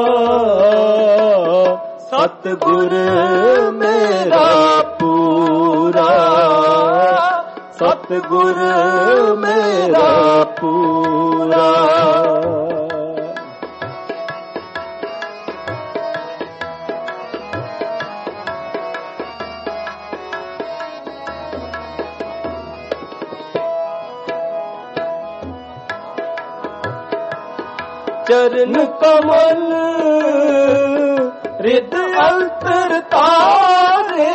ਸਤਿਗੁਰ ਮੇਰਾ ਪੂਰਾ ਸਤਿਗੁਰ ਮੇਰਾ ਪੂਰਾ ਚਰਨ ਕਮਲ ਰਿਦ ਅੰਤਰ ਤਾਰੇ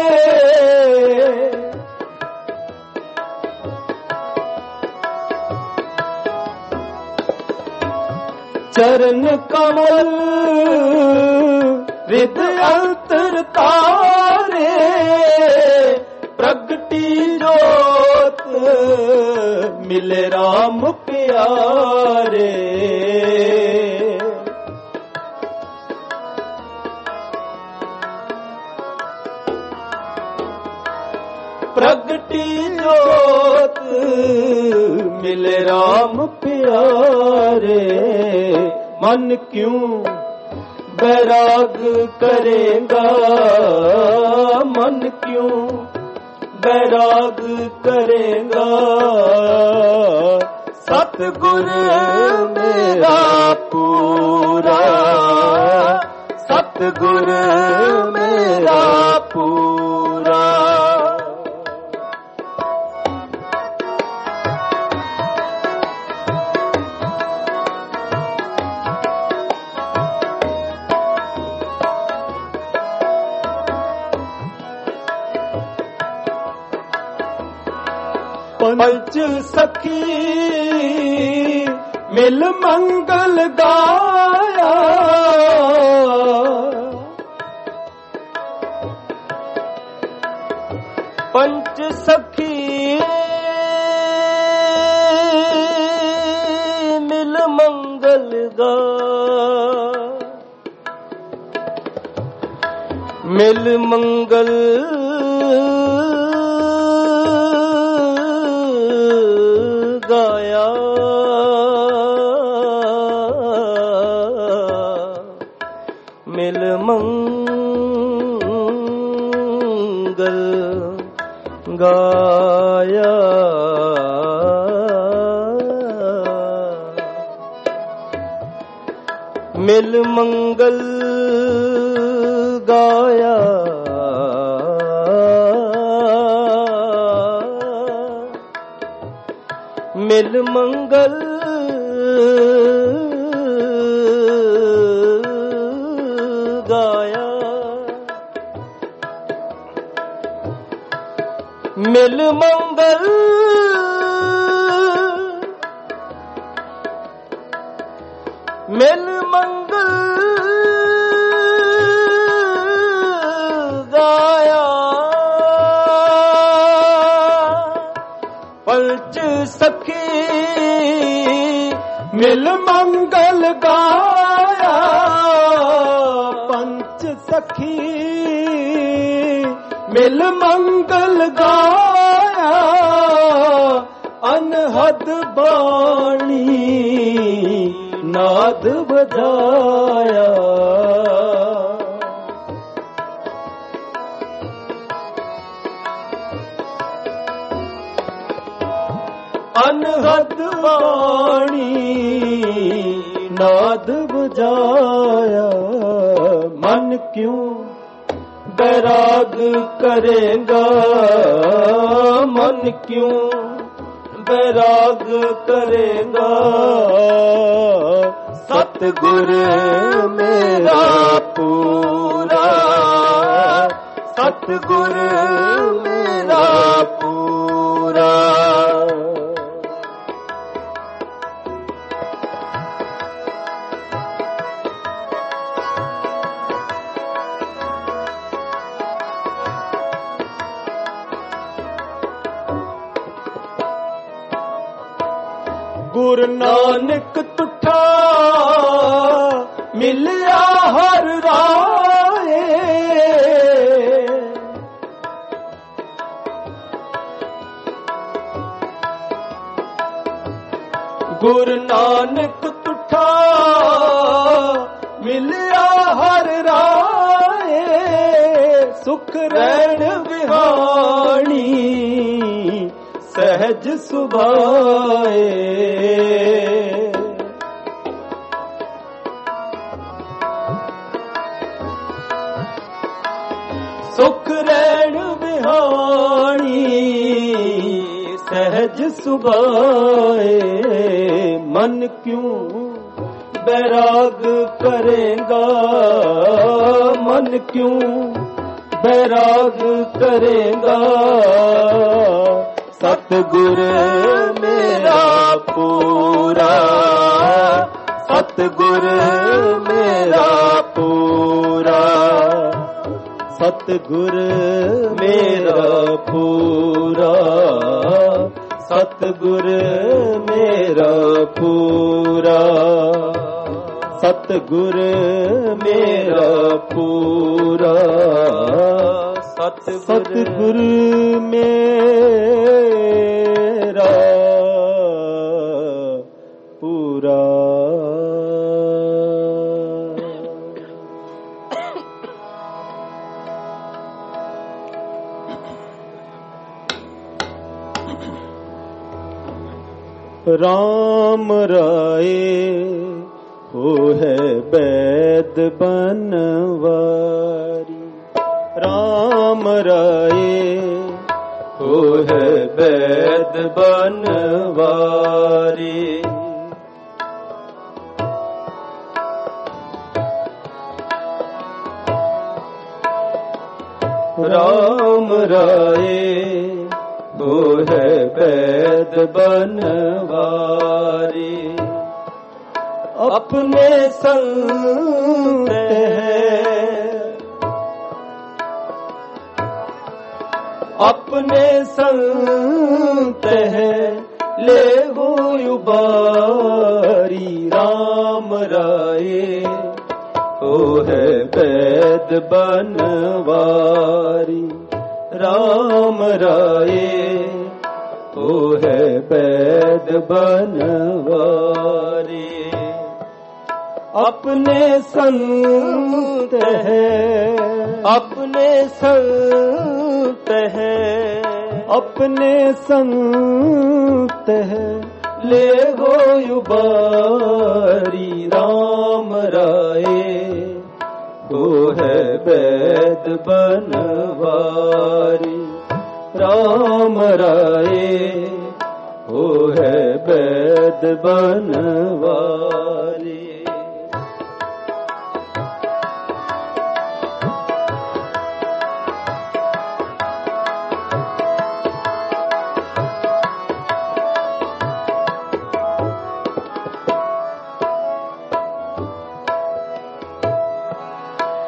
ਚਰਨ ਕਮਲ ਰਿਦ ਅੰਤਰ ਤਾਰੇ ਪ੍ਰਗਟੀ ਜੋਤ ਮਿਲੇ ਰਾਮ ਪਿਆਰੇ ਪ੍ਰਗਟੀ ਜੋਤ ਮਿਲੇ ਰਾਮ ਪਿਆਰੇ ਮਨ ਕਿਉਂ ਬੈਰਾਗ ਕਰੇਗਾ ਮਨ ਕਿਉਂ ਬੈਰਾਗ ਕਰੇਗਾ ਸਤਿਗੁਰ ਮੇਰਾ ਪੂਰਾ ਸਤਿਗੁਰ ਮੇਰਾ ਪੂਰਾ ਪੰਜ ਸਖੀ ਮਿਲ ਮੰਗਲ ਗਾਇਆ ਪੰਜ ਸਖੀ ਮਿਲ ਮੰਗਲ ਗਾਇਆ ਮਿਲ ਮੰਗਲ ਗਾਇਆ ਮਿਲ ਮੰਗਲ ਗਾਇਆ ਮਿਲ ਮੰਗਲ ਗਾਇਆ ਮਿਲ ਮੰਗਲ ਮਿਲ ਮੰਗਲ ਮਿਲ ਮੰਗਲ ਗਾਇਆ ਪੰਚ ਸਖੀ ਮਿਲ ਮੰਗਲ ਗਾਇਆ ਪੰਚ ਸਖੀ ਮਿਲ ਮੰਗਲ ਗਾਇਆ ਅਨਹਦ ਬਾਣੀ ਨਾਦ ਵਜਾਇਆ ਅਨਹਦ ਬਾਣੀ ਨਾਦ ਵਜਾਇਆ ਮਨ ਕਿਉਂ ਬੈਰਾਗ ਕਰੇਗਾ ਮਨ ਕਿਉਂ ਬੈਰਾਗ ਕਰੇਗਾ ਸਤਿਗੁਰ ਮੇਰਾ ਪੂਰਾ ਸਤਿਗੁਰ ਮੇਰਾ ਪੂਰਾ ਗੁਰ ਨਾਨਕ ਤੁਠਾ ਮਿਲਿਆ ਹਰ ਰਾਏ ਗੁਰ ਨਾਨਕ ਤੁਠਾ ਮਿਲਿਆ ਹਰ ਰਾਏ ਸੁਖ ਰਹਿਣ ਵਿਹਾਣੀ ਸਹਿਜ ਸੁਭਾਏ ਸੁਖ ਰਹਿਣ ਵਿਹਾਣੀ ਸਹਿਜ ਸੁਭਾਏ ਮਨ ਕਿਉਂ ਬੈਰਾਗ ਕਰੇਗਾ ਮਨ ਕਿਉਂ ਬੈਰਾਗ ਕਰੇਗਾ ਸਤਿਗੁਰ ਮੇਰਾ ਪੂਰਾ ਸਤਿਗੁਰ ਮੇਰਾ ਪੂਰਾ ਸਤਿਗੁਰ ਮੇਰਾ ਪੂਰਾ ਸਤਿਗੁਰ ਮੇਰਾ ਪੂਰਾ ਸਤਿਗੁਰ ਮੇਰਾ ਪੂਰਾ ਸਤਿਗੁਰ ਮੇਰਾ ਪੂਰਾ ਰਾਮ ਰਾਏ ਹੋ ਹੈ ਬੈਦ ਬਨਵਾਰੀ ਰਾਮ ਰਾਏ ਹੋ ਹੈ ਬੈਦ ਬਨਵਾਰੀ ਰਾਮ ਰਾਏ ਹੋ ਹੈ ਬੈਦ ਬਨਵਾਰੀ अपने संत है अपने संत है ले हो उबारी राम राए हो है बैद बनवारी राम राए हो है बैद बनवारी अपने संत है अपने संत है अपने संत है ले हो उबारी राम राए हो है बैद बनवारी राम राए हो है बैद बनवारी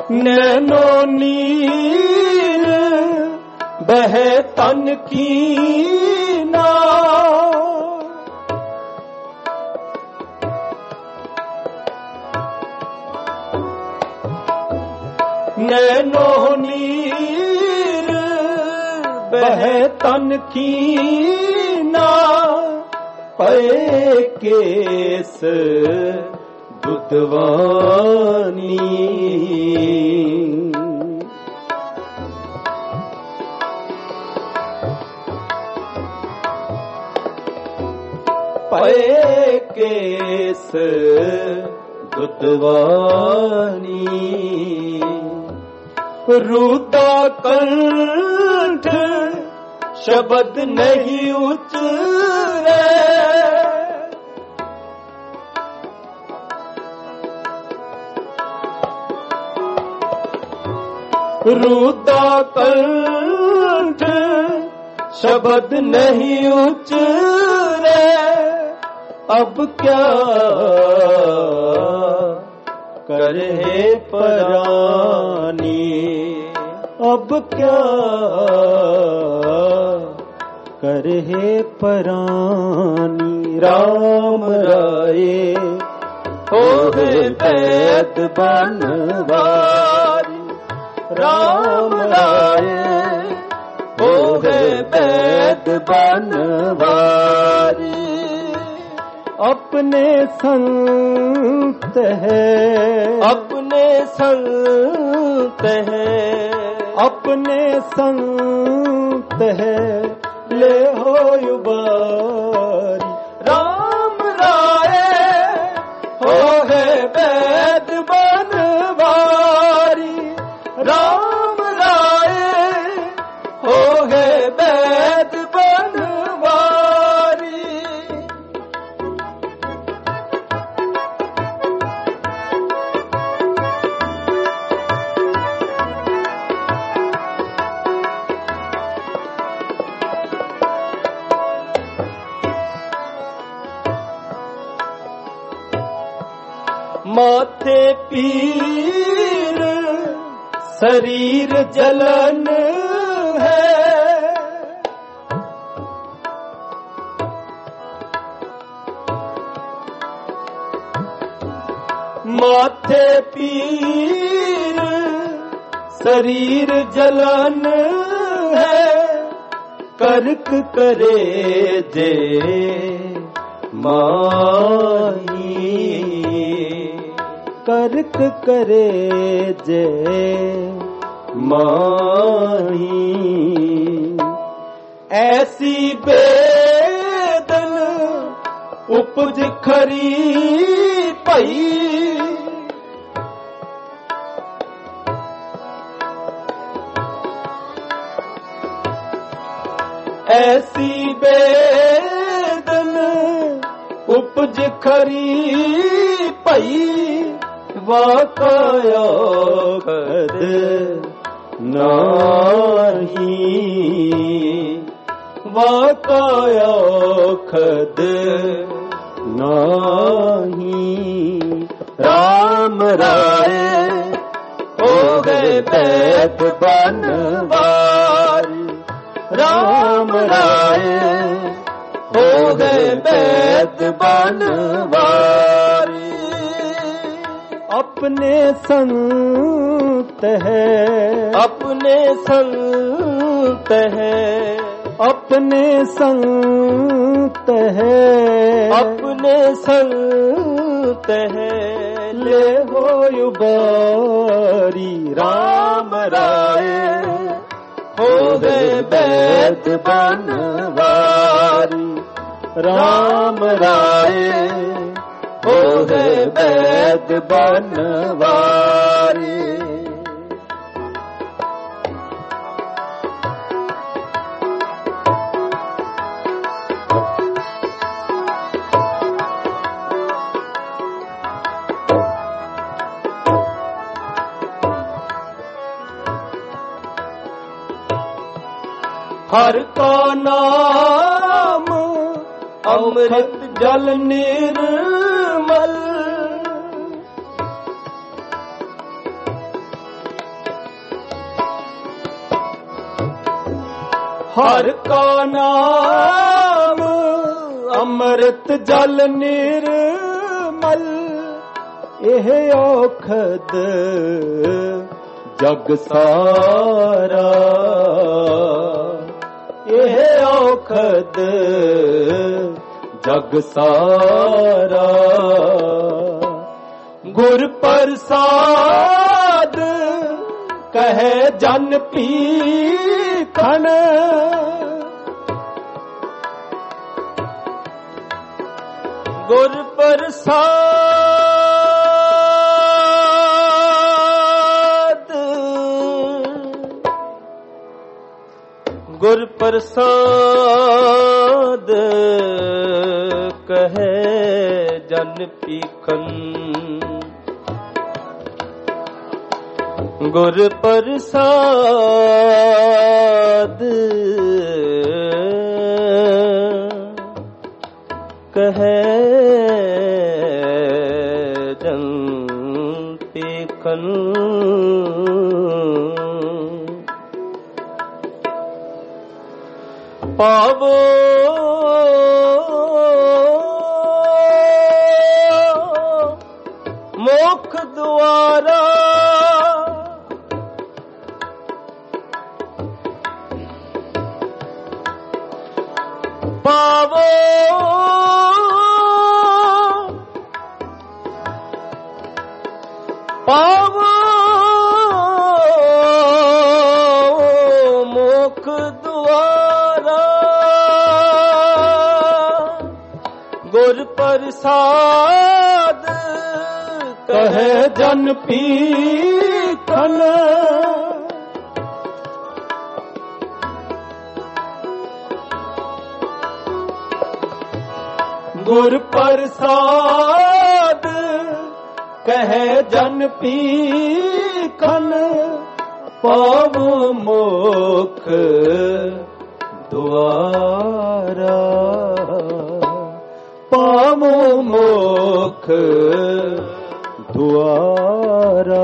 नैनो नीर बहे तन की ना, नैनो नीर बहे तन की ना, पे केस दुधवानी, पे केस दुधवानी, रूदा कंठ शब्द नहीं उतरे, रूदा कंठ शब्द नहीं उतरे, अब क्या करे परानी, अब क्या करे परानी। राम राये हो गए पैद बनवारी, राम राये हो गए पैद बनवारी, अपने संत है, अपने संत है, अपने संत है, ले हो युबारी। राम राये हो गए पैद बनवारी, राम राये हो गए पैद बनवारी, माथे पीर शरीर जलन है, माथे पीर शरीर जलन है, कर्क करे जे माही, कर्क करे जे माही, ऐसी बेदन उपज खरी पई, ऐसी बेदन उपज खरी पई, वाकाया खद नाही, वाकाया खद नाही। राम राये हो गए पैद बनवारी, राम राये हो गए पैद बनवारी, अपने संत है, अपने संत है, अपने संत है, अपने संत है, ले हो युबारी। राम राये हो गए पैद बनवारी, राम राये हो गए पैद बनवारी। हर का नाम अमृत जल निर्मल, ਹਰ ਕਾ ਨਾਮ ਅੰਮ੍ਰਿਤ ਜਲ ਨਿਰਮਲ, ਇਹ ਔਖਦ ਜਗ ਸਾਰਾ, ਇਹ ਔਖਦ ਜਗ ਸਾਰਾ। ਗੁਰ ਪ੍ਰਸਾਦ ਕਹੇ ਜਨ ਪੀਖਣ, ਗੁਰ ਪ੍ਰਸਾਦ, ਗੁਰ ਪ੍ਰਸਾਦ ਕਹੇ ਜਨ ਪੀਖਣ, ਗੁਰ ਪ੍ਰਸਾਦ ਕਹੈ ਜਨ ਪੀਖਣ। ਪਾਵੋ ਮੋਖ ਦੁਆਰਾ, ਪਾਵੋ ਪਾਵੋ ਮੁਖ ਦੁਆਰਾ, ਗੁਰ ਪ੍ਰਸਾਦ ਕਹੈ ਜਨ ਪੀਖਣ, ਗੁਰ ਪ੍ਰਸਾਦ ਕਹੈ ਜਨ ਪੀਖਣ। ਪਾਵੋ ਮੋਖ ਦੁਆਰਾ, ਪਾਵੋ ਮੋਖ ਦੁਆਰਾ।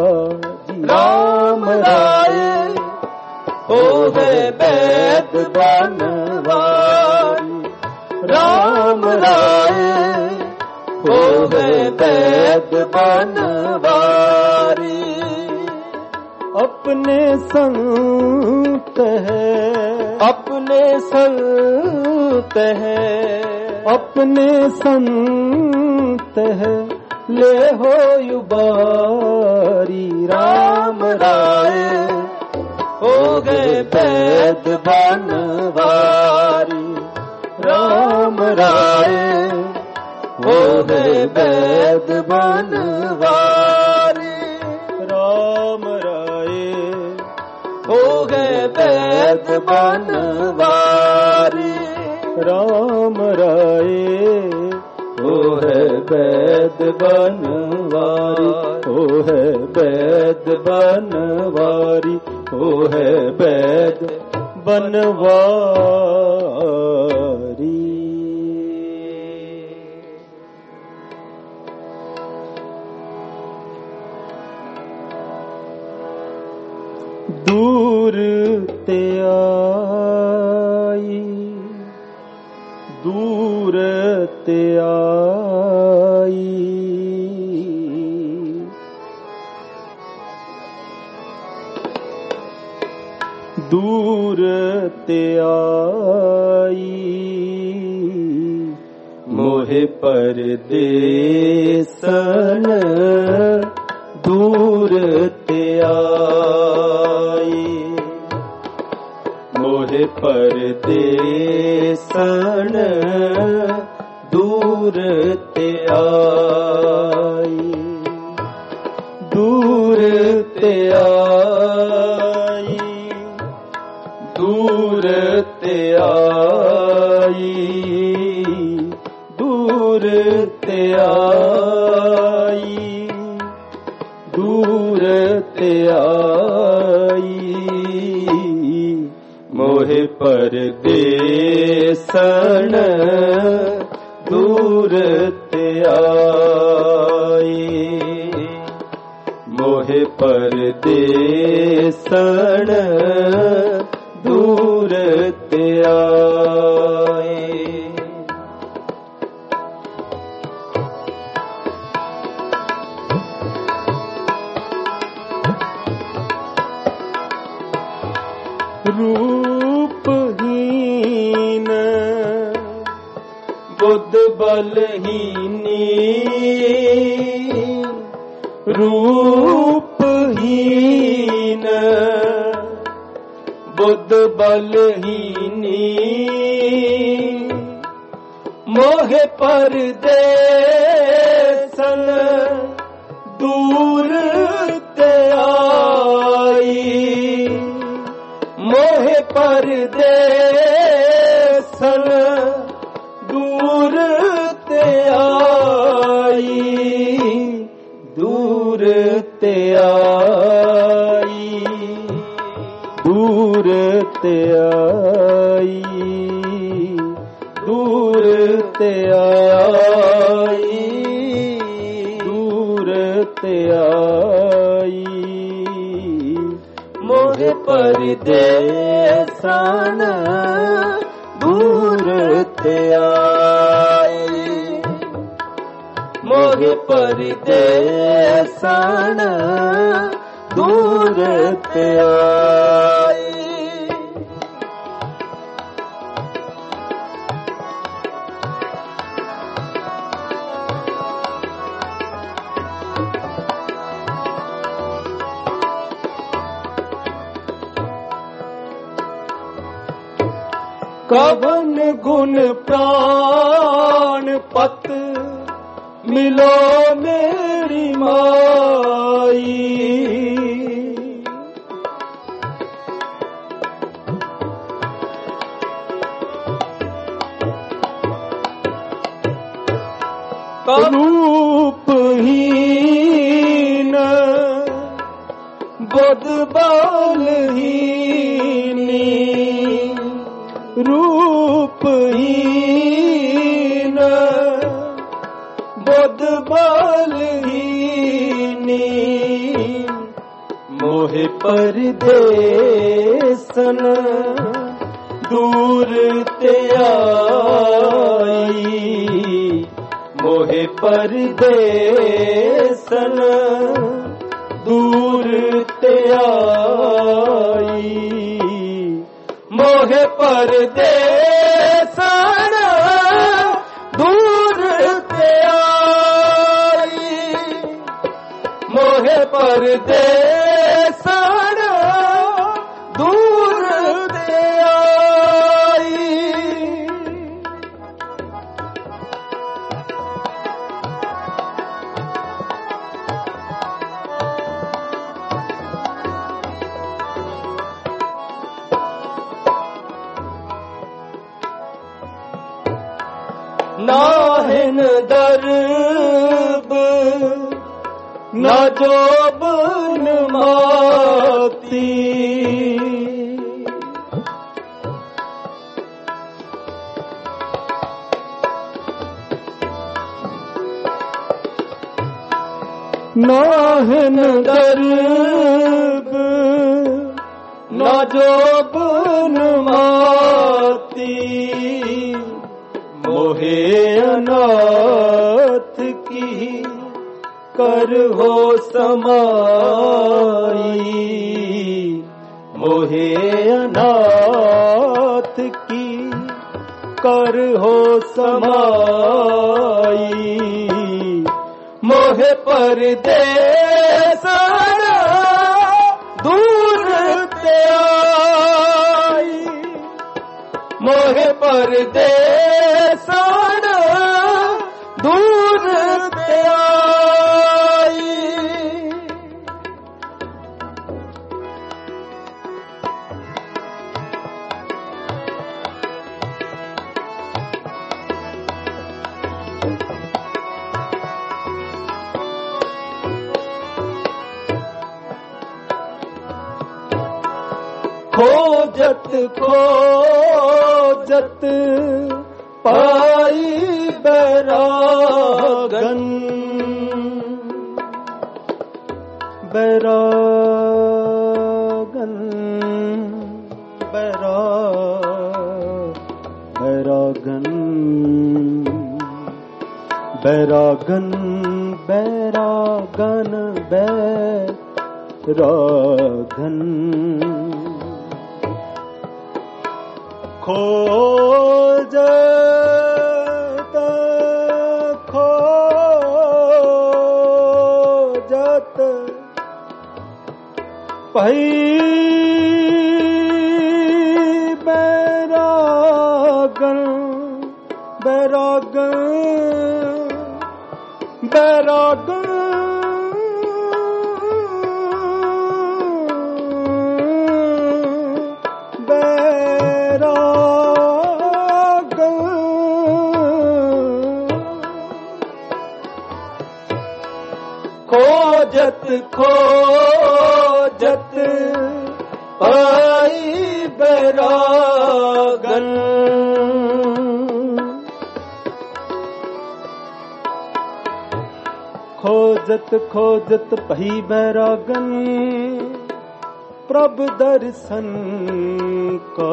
ਰਾਮ ਰਾਏ ਹੋਵੇ ਬੈਦ ਬਨਵਾਰੀ, ਰਾਮ ਰਾਏ ਹੋਵੇ ਬੈਦ ਬਨਵਾਰੀ। अपने संत है, अपने संत है, अपने संत है, ले हो युबारी। राम राय हो गए बैद बनवारी, राम राय हो गए बैद बनवारी। राम हो गए बैद बनवारी, राम राय हो है बैद बनवारी, हो है बैद बनवारी, हो है बैद बनवारी। दूर ते आई, दूर ते आई, दूर ते आई, मोहे परदेसन दूर ते आई, मोहे परदेसन दूर ते आई, दूर ते आई, दूर ते आई, दूर ते आई, दूर ते आई, मोहे परदेसन दूर ते आई, मोहे परदेसन दूर दूर ते आए। रूपहीन बुद्ध बलहीनी, रूपहीन बुद्ध बलहीनी, मोहे परदेसन दूर ते आई, मोहे परदेसन दूर ते आई, दूर ते आई, दूर ते आई, दूर ते आई, दूर ते आई, मोहे परदेसन दूर ते आई, मोहे परदेसन दूर ते आई। कवन गुण प्राण पत मिलो मेरी माई, रूपहीन बुद्ध बलहीनी, रूपहीन बुद्ध बलहीनी, मोहे परदेसन दूर ते आई, मोहे परदेसन दूर ते आई, मोहे परदेसन दूर ते आई, मोहे परदेसन दूर ते आई। नाहिन दर्ब न जोबन माती, नाहिन दर्ब न जोबन माती, मोहे अनाथ की कर हो समाई, मोहे अनाथ की कर हो समाई, मोहे परदेसन दूर ते आई, मोहे परदेसन दूर ते आई। खोजत खोजत पाई बैरागन, बैरागन बैरागन बैरागन बैरागन बैरागन बैरागन खोजत खोजत पही बैरागन बैरागन बैरागन खोजत खोजत पाई बैरागन खोजत खोजत पही बैरागन प्रभु दर्शन को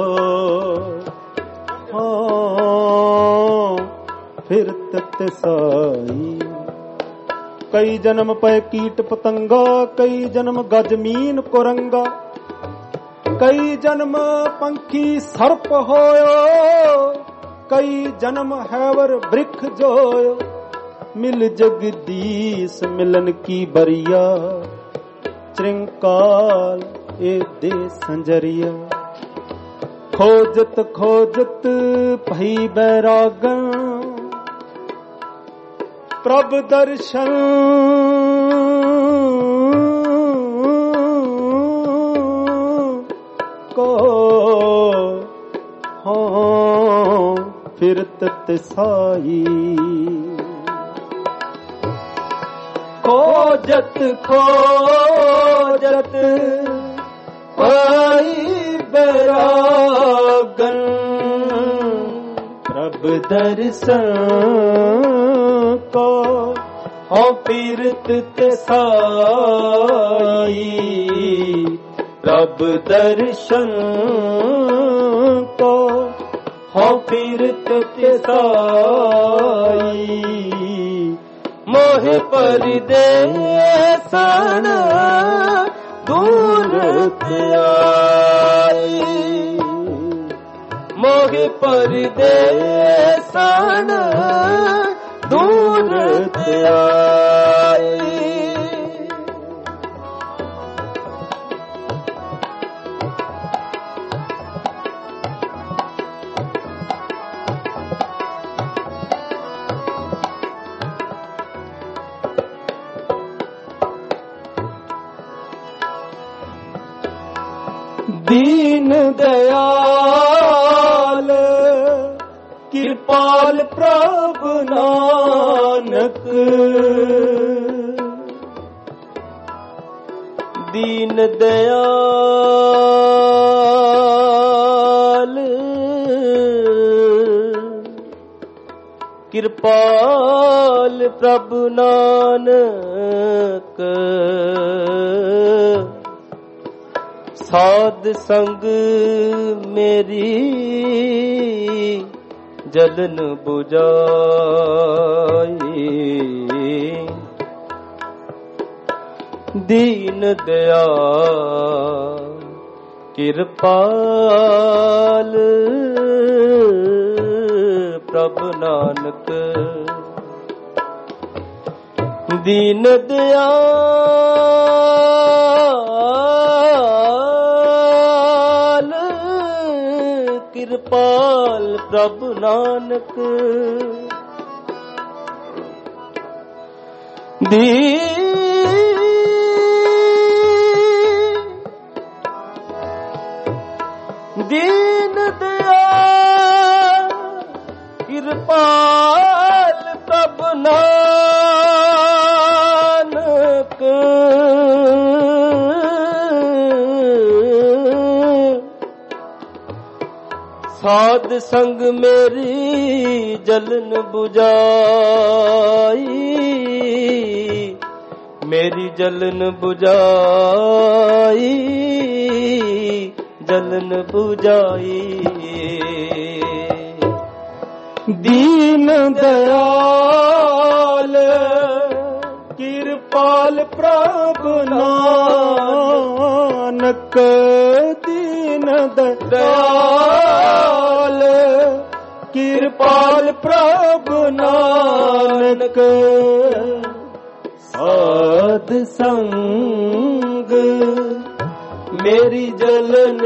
हाँ फिर तत साई कई जन्म पे कीट पतंगा कई जन्म गजमीन कुरंगा कई जन्म पंखी सर्प होयो कई जन्म हैवर वृक्ष जोयो मिल जगदीश मिलन की बरिया श्रृंकाल ए दे संजरिया खोजत खोजत भई बैरागन प्रभु दर्शन को हाँ फिर तत साई खोजत खोजत पाई बैरागन प्रभु दर्शन को हो पीरत साई प्रभु दर्शन को हो पीरत साई मोह परदेसन दूर आई मोह परदेसन दूर आई दीन दयाल कृपाल प्रभु नानक दीन दयाल कृपाल प्रभु नानक साध संग मेरी जलन बुझाई दीन दयाल कृपाल प्रभु नानक दीन दयाल कृपाल प्रभु नानक दीन दयाल कृपाल प्रभु नानक साध संग मेरी जलन बुझाई मेरी जलन बुझाई जलन बुझाई दीन दयाल कृपाल प्रभु नानक दीन दयाल कृपाल प्रभु नानक साध संग मेरी जलन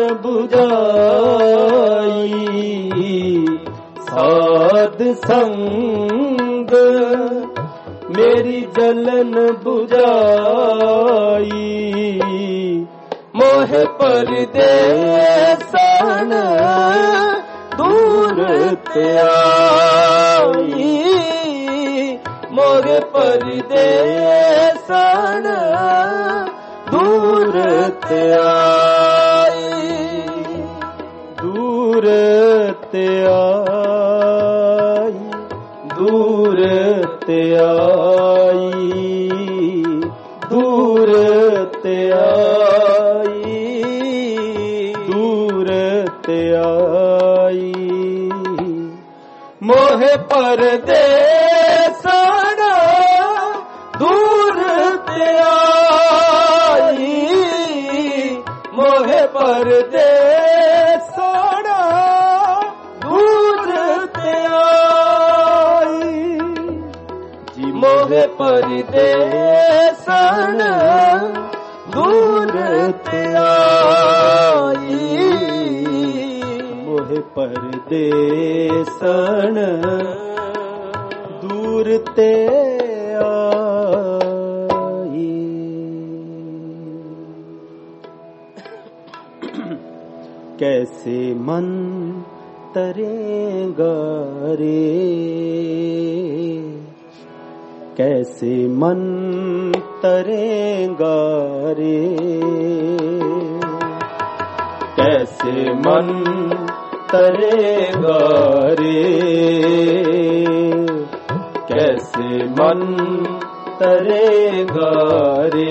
बुझाई साध संग मेरी जलन बुझाई मोह परदेसन दूर त्याई मोह परदेसन दूर त्याई दूर त्याई दूर त्याई दूर त्याई दूर त्याई मोह परदेसन दूर त्याई मोह परदेसन दूर त्याई जी मोह परदेसन दूर त्याई मोह परदेसन दूर त्याई कैसे मन तरेगा रे कैसे मन तरेगा रे कैसे मन तरेगा रे कैसे मन तरेगा रे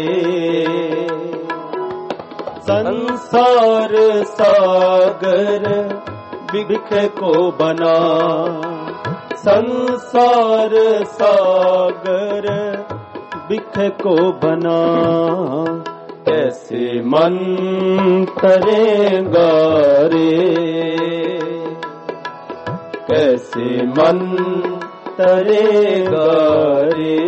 संसार सागर बिख को बना संसार सागर बिख को बना कैसे मन तरेगा रे कैसे मन तरेगा रे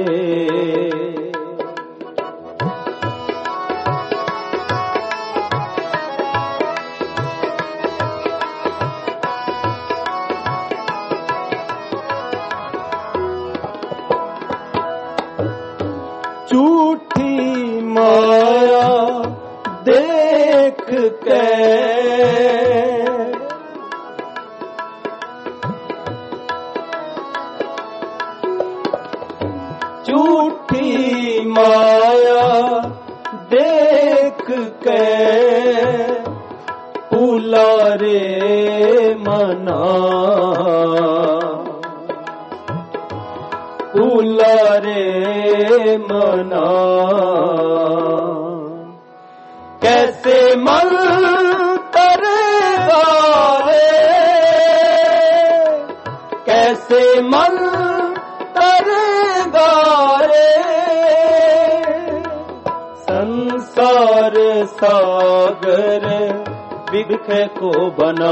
झूठी माया देख के झूठी माया देख के भूला रे मना भूला रे मना कैसे मन करेगा रे कैसे मन करेगा रे संसार सागर बिख को बना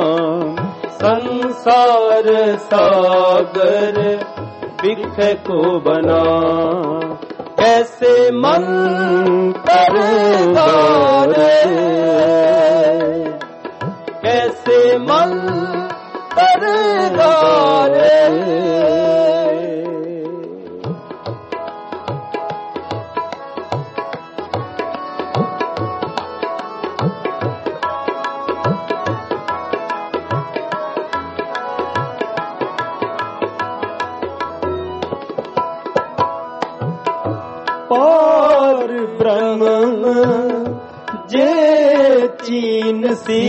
संसार सागर बिख को बना कैसे मन करेगा रे कैसे मन करेगा रे पार ब्रह्म जे चीन सी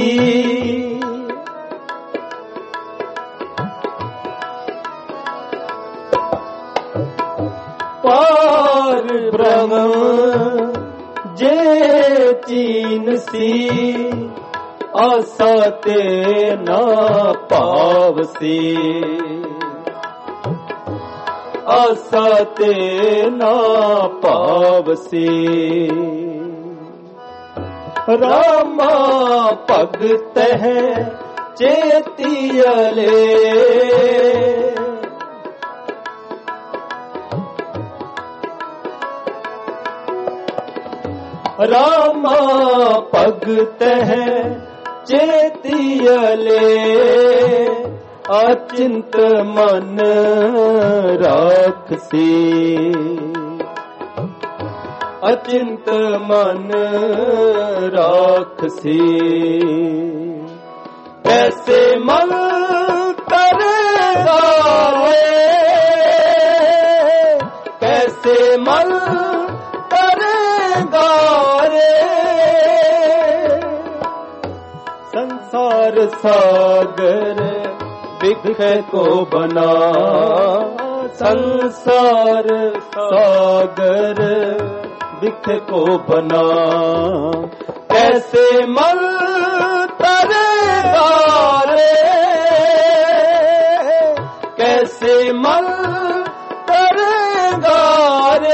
पार ब्रह्म जे चीन सी आसा ते ना पावसी, आसा ते ना पावसी। रामा भगत है चेतियले, रामा भगत है चेतियले, अचिंत मन राखसी, अचिंत मन राखसी। कैसे मन करेगा रे, कैसे मन करेगा रे, संसार सागर बिख को बना, संसार सागर बिख को बना। कैसे मन तरेगा रे, कैसे मन तरेगा रे।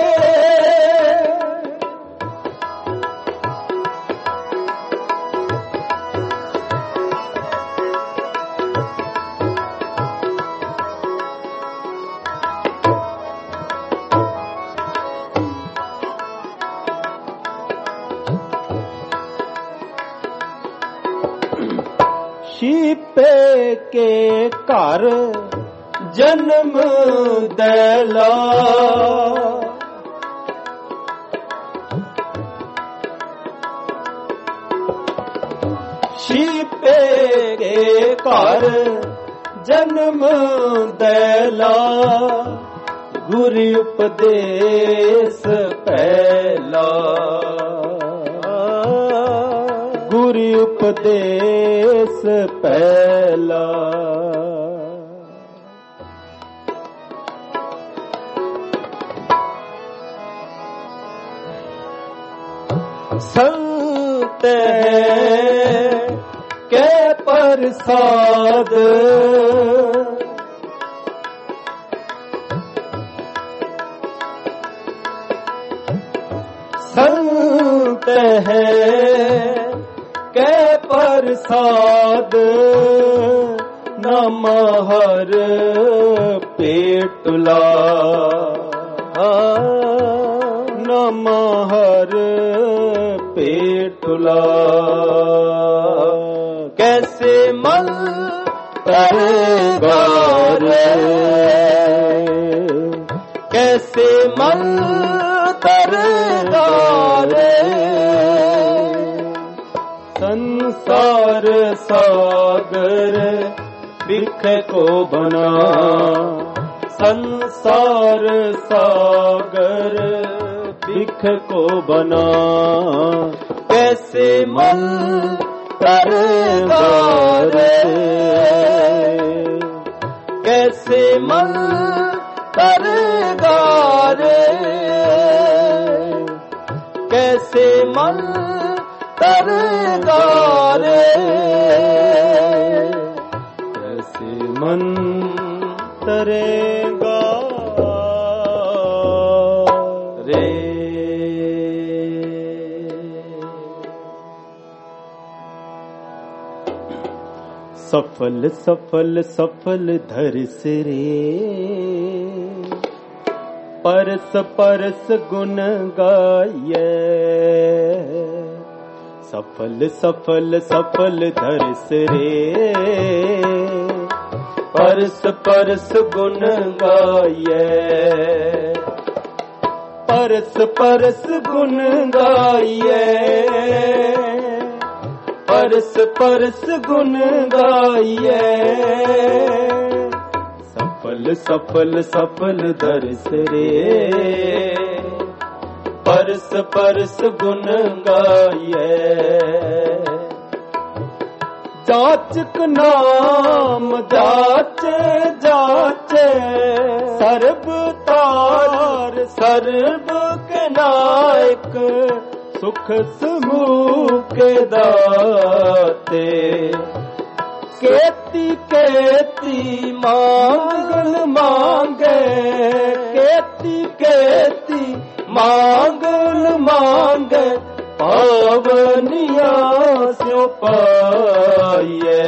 शीपे के घर जन्म दला, शीपे के घर जन्म दला, गुरु उपदेश पहला, गुरु उपदेश पहला। संत है के प्रसाद, संत है के प्रसाद, नम हर पेटला, नम हर पेटला। कैसे मन तरेगा रे, कैसे मन तरेगा रे। संसार सागर बिख को बना, संसार सागर बिख को बना। कैसे मन तरेगा रे, कैसे मन तरेगा रे, कैसे मन तरेगा रे, कैसे मन तरेगा रे। सफल सफल सफल धर सिरे, परस परस गुण गाये। सफल सफल सफल धर सिरे, परस परस गुण गाये। परस परस गुण गाये, परस परस गुण गाये। सफल सफल सफल दर्श रे, परस परस गुण गाये। जाचक नाम जाचे जाचे, सर्ब तार सर्ब के नायक ਸੁਖ ਸਮੂਹ ਕੇ ਦਾਤੇ। ਕੇਤੀ ਕੇਤੀ ਮੰਗਲ ਮੰਗੇ, ਕੇਤੀ ਕੇਤੀ ਮੰਗਲ ਮੰਗੇ, ਪਾਵਨੀਆਂ ਸਿਉ ਪਾਈਏ।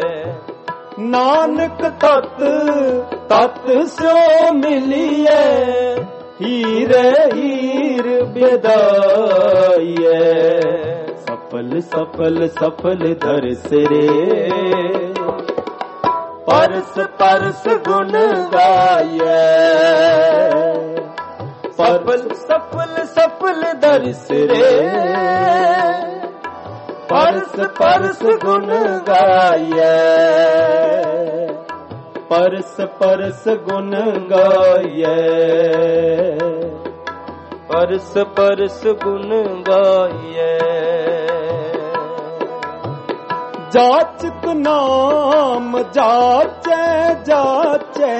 ਨਾਨਕ ਤਤ ਤਤ ਸਿਉ ਮਿਲੀਏ, ਹੀਰੇ ਹੀਰ ਬਿਦਾਈਏ। ਸਫਲ ਸਫਲ ਸਫਲ ਦਰਸ ਰੇ, ਪਰਸ ਪਰਸ ਗੁਣ ਗਾਈਏ। ਸਫਲ ਸਫਲ ਸਫਲ ਦਰਸ ਰੇ, ਪਰਸ ਪਰਸ ਗੁਣ ਗਾਈਏ। ਪਰਸ ਪਰਸ ਗੁਣ ਗਾਈਏ, ਪਰਸ ਪਰਸ ਗੁਣ ਗਾਈਏ। ਜਾਚਕ ਨਾਮ ਜਾਚੈ ਜਾਚੈ,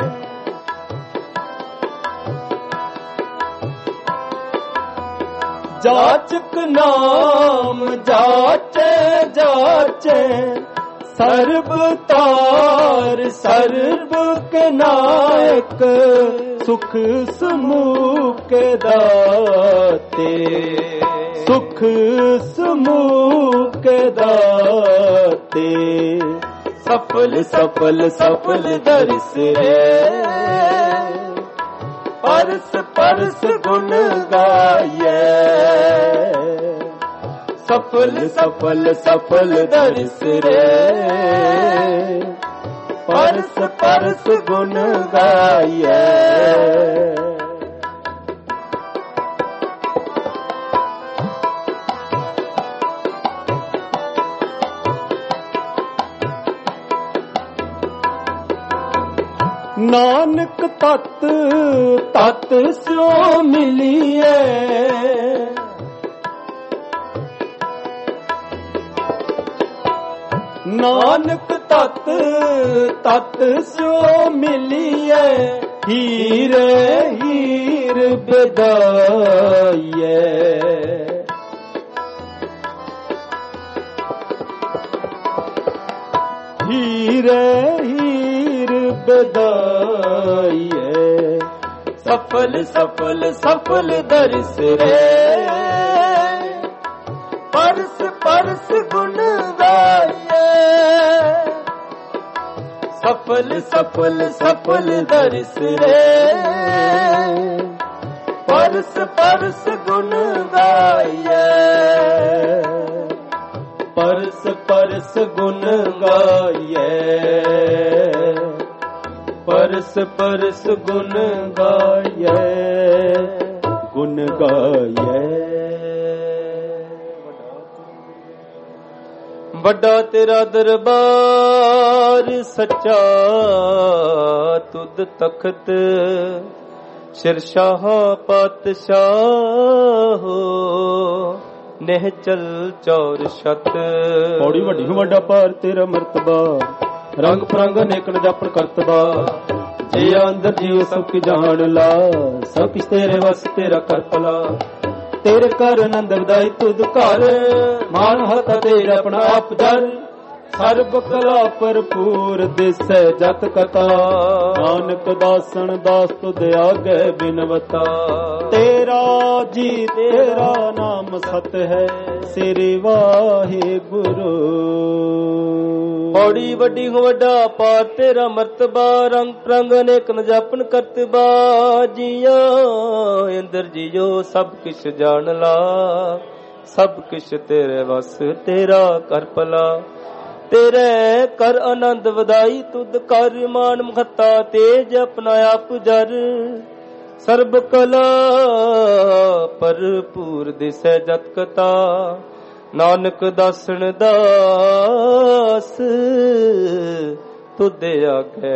ਜਾਚਕ ਨਾਮ ਜਾਚੈ ਜਾਚੈ। ਸਰਬ ਤਾਰ ਸਰਬ ਕੇ ਨਾਇਕ, ਸੁਖ ਸਮੂਹ ਕੇ ਦਾਤੇ। ਸੁਖ ਸਮੂਹ ਕੇ ਦਾਤੇ। ਸਫਲ ਸਫਲ ਸਫਲ ਦਰਸ ਰੇ, ਪਰਸ ਪਰਸ ਗੁਣ ਗਾਈਏ। ਸਫਲ ਸਫਲ ਸਫਲ ਦਰਸ ਰੇ, ਪਰਸ ਪਰਸ ਗੁਣ ਗਾਈਏ। ਨਾਨਕ ਤਤ ਤਤ ਸਿਉ ਮਿਲੀਏ, ਨਾਨਕ ਤਤ ਤਤ ਸਿਉ ਮਿਲੀਏ। ਹੀਰੇ ਹੀਰ ਬਿਦਾਈਏ। ਹੀਰੇ ਹੀਰ ਬਿਦਾਈਏ। ਸਫਲ ਸਫਲ ਸਫਲ ਦਰਸ ਰੇ, ਪਰਸ ਪਰਸ ਗੁਣ ਗਾਈਏ। ਸਫਲ ਸਫਲ ਸਫਲ ਦਰਸ ਰੇ, ਪਰਸ ਪਰਸ ਗੁਣ ਗਾਈਏ। ਪਰਸ ਪਰਸ ਗੁਣ ਗਾਈਏ। ਪਰਸ ਪਰਸ ਗੁਣ ਗਾਈਏ। ਗੁਣ ਗਾਈਏ। ਵੱਡਾ ਤੇਰਾ ਦਰਬਾਰ ਸੱਚਾ, ਤੁਧ ਤਖਤ ਸ਼ਿਰਸ਼ਾਹ ਪਾਤਸ਼ਾਹ। ਨਿਹਚਲ ਚੌਰ ਛਤ। ਪੌੜੀ ਵੱਡੀ ਵੱਡਾ ਭਾਰ ਤੇਰਾ ਮਰਤਬਾ, ਰੰਗ ਪ੍ਰੰਗ ਅਨੇਕਨ ਜਾਪਨ ਕਰਤਬਾ। ਜੇ ਅੰਦਰ ਜੀਵ ਸਭ ਕੀ ਜਾਣ ਲਾ, ਸਭ ਕਿਛ ਤੇਰੇ ਵਸ ਤੇਰਾ ਕਰਪਲਾ। ਤੇਰੇ ਕਰ ਆਨੰਦ ਵਧਾਈ ਤੁਧ ਘਰ, ਮਾਨ ਹੱਥ ਤੇਰਾ ਆਪਣਾ ਆਪ ਜਰ। ਸਰਬ ਕਲਾ ਭਰਪੂਰ ਦਿਸੈ ਜਤ ਕਥਾ, ਨਾਨਕ ਦਾਸਨ ਦਾਸ ਤੁਧ ਆਗੇ ਬਿਨਵਤਾ। ਤੇਰਾ ਜੀ ਤੇਰਾ ਨਾਮ ਸਤ ਹੈ, ਸ੍ਰੀ ਵਾਹਿਗੁਰੂ। ਪੌੜੀ ਵੱਡੀ ਹੋ ਵੱਡਾ ਪਾਰ ਤੇਰਾ ਮਰਤਬਾ, ਰੰਗ ਪ੍ਰੰਗ ਅਨੇਕ ਨ ਜਾਪਨ ਕਰਤਬਾ। ਜੀਓ ਇੰਦਰ ਜੀਓ ਸਭ ਕਿਛ ਜਾਣ ਲਾ, ਸਭ ਕਿਛ ਤੇਰੇ ਵਸ ਤੇਰਾ ਕਰ ਭਲਾ। ਤੇਰੇ ਕਰ ਆਨੰਦ ਵਧਾਈ ਤੁਧ ਕਰ, ਮਾਨ ਮਖਤਾ ਤੇਜ ਆਪਣਾ ਆਪ ਜਰ। ਸਰਬ ਕਲਾ ਭਰਪੂਰ ਦਿਸੈ ਜਤ ਕਥਾ, ਨਾਨਕ ਦਾਸਨ ਦਾਸ ਤੁਧ ਆਗੇ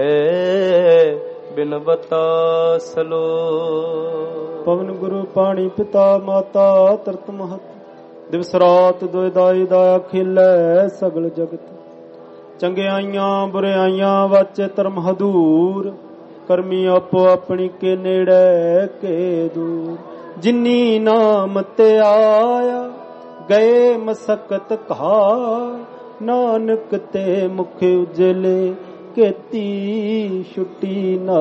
ਬਿਨਵਤਾ ਸਲੋ। ਪਵਨ ਗੁਰੂ ਪਾਣੀ ਪਿਤਾ ਮਾਤਾ ਤਰਤ ਮਹਤ, ਦਿਵਸ ਰਾਤ ਦੁਇ ਦਾਈ ਦਾਇਆ ਖੇਲੇ ਸਗਲ ਜਗਤ। ਚੰਗਿਆਈਆਂ ਬੁਰਿਆਈਆਂ ਵਾਚੇ ਧਰਮ ਹਦੂਰ, ਕਰਮੀ ਆਪੋ ਆਪਣੀ ਕੇ ਨੇੜੇ ਕੇ ਦੂਰ। ਜਿਨੀ ਨਾਮ ਤੇ ਆਇਆ ਗਏ ਮਸਕਤ ਘਾਰ, ਨਾਨਕ ਤੇ ਮੁਖ ਉਜਲੇ ਕੀਤੀ ਛੁੱਟੀ ਨਾ।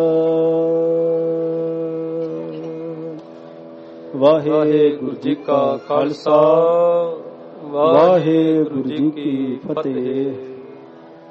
ਵਾਹਿਗੁਰੂ ਜੀ ਕਾ ਖਾਲਸਾ, ਵਾਹਿਗੁਰੂ ਜੀ ਕੀ ਫਤਿਹ।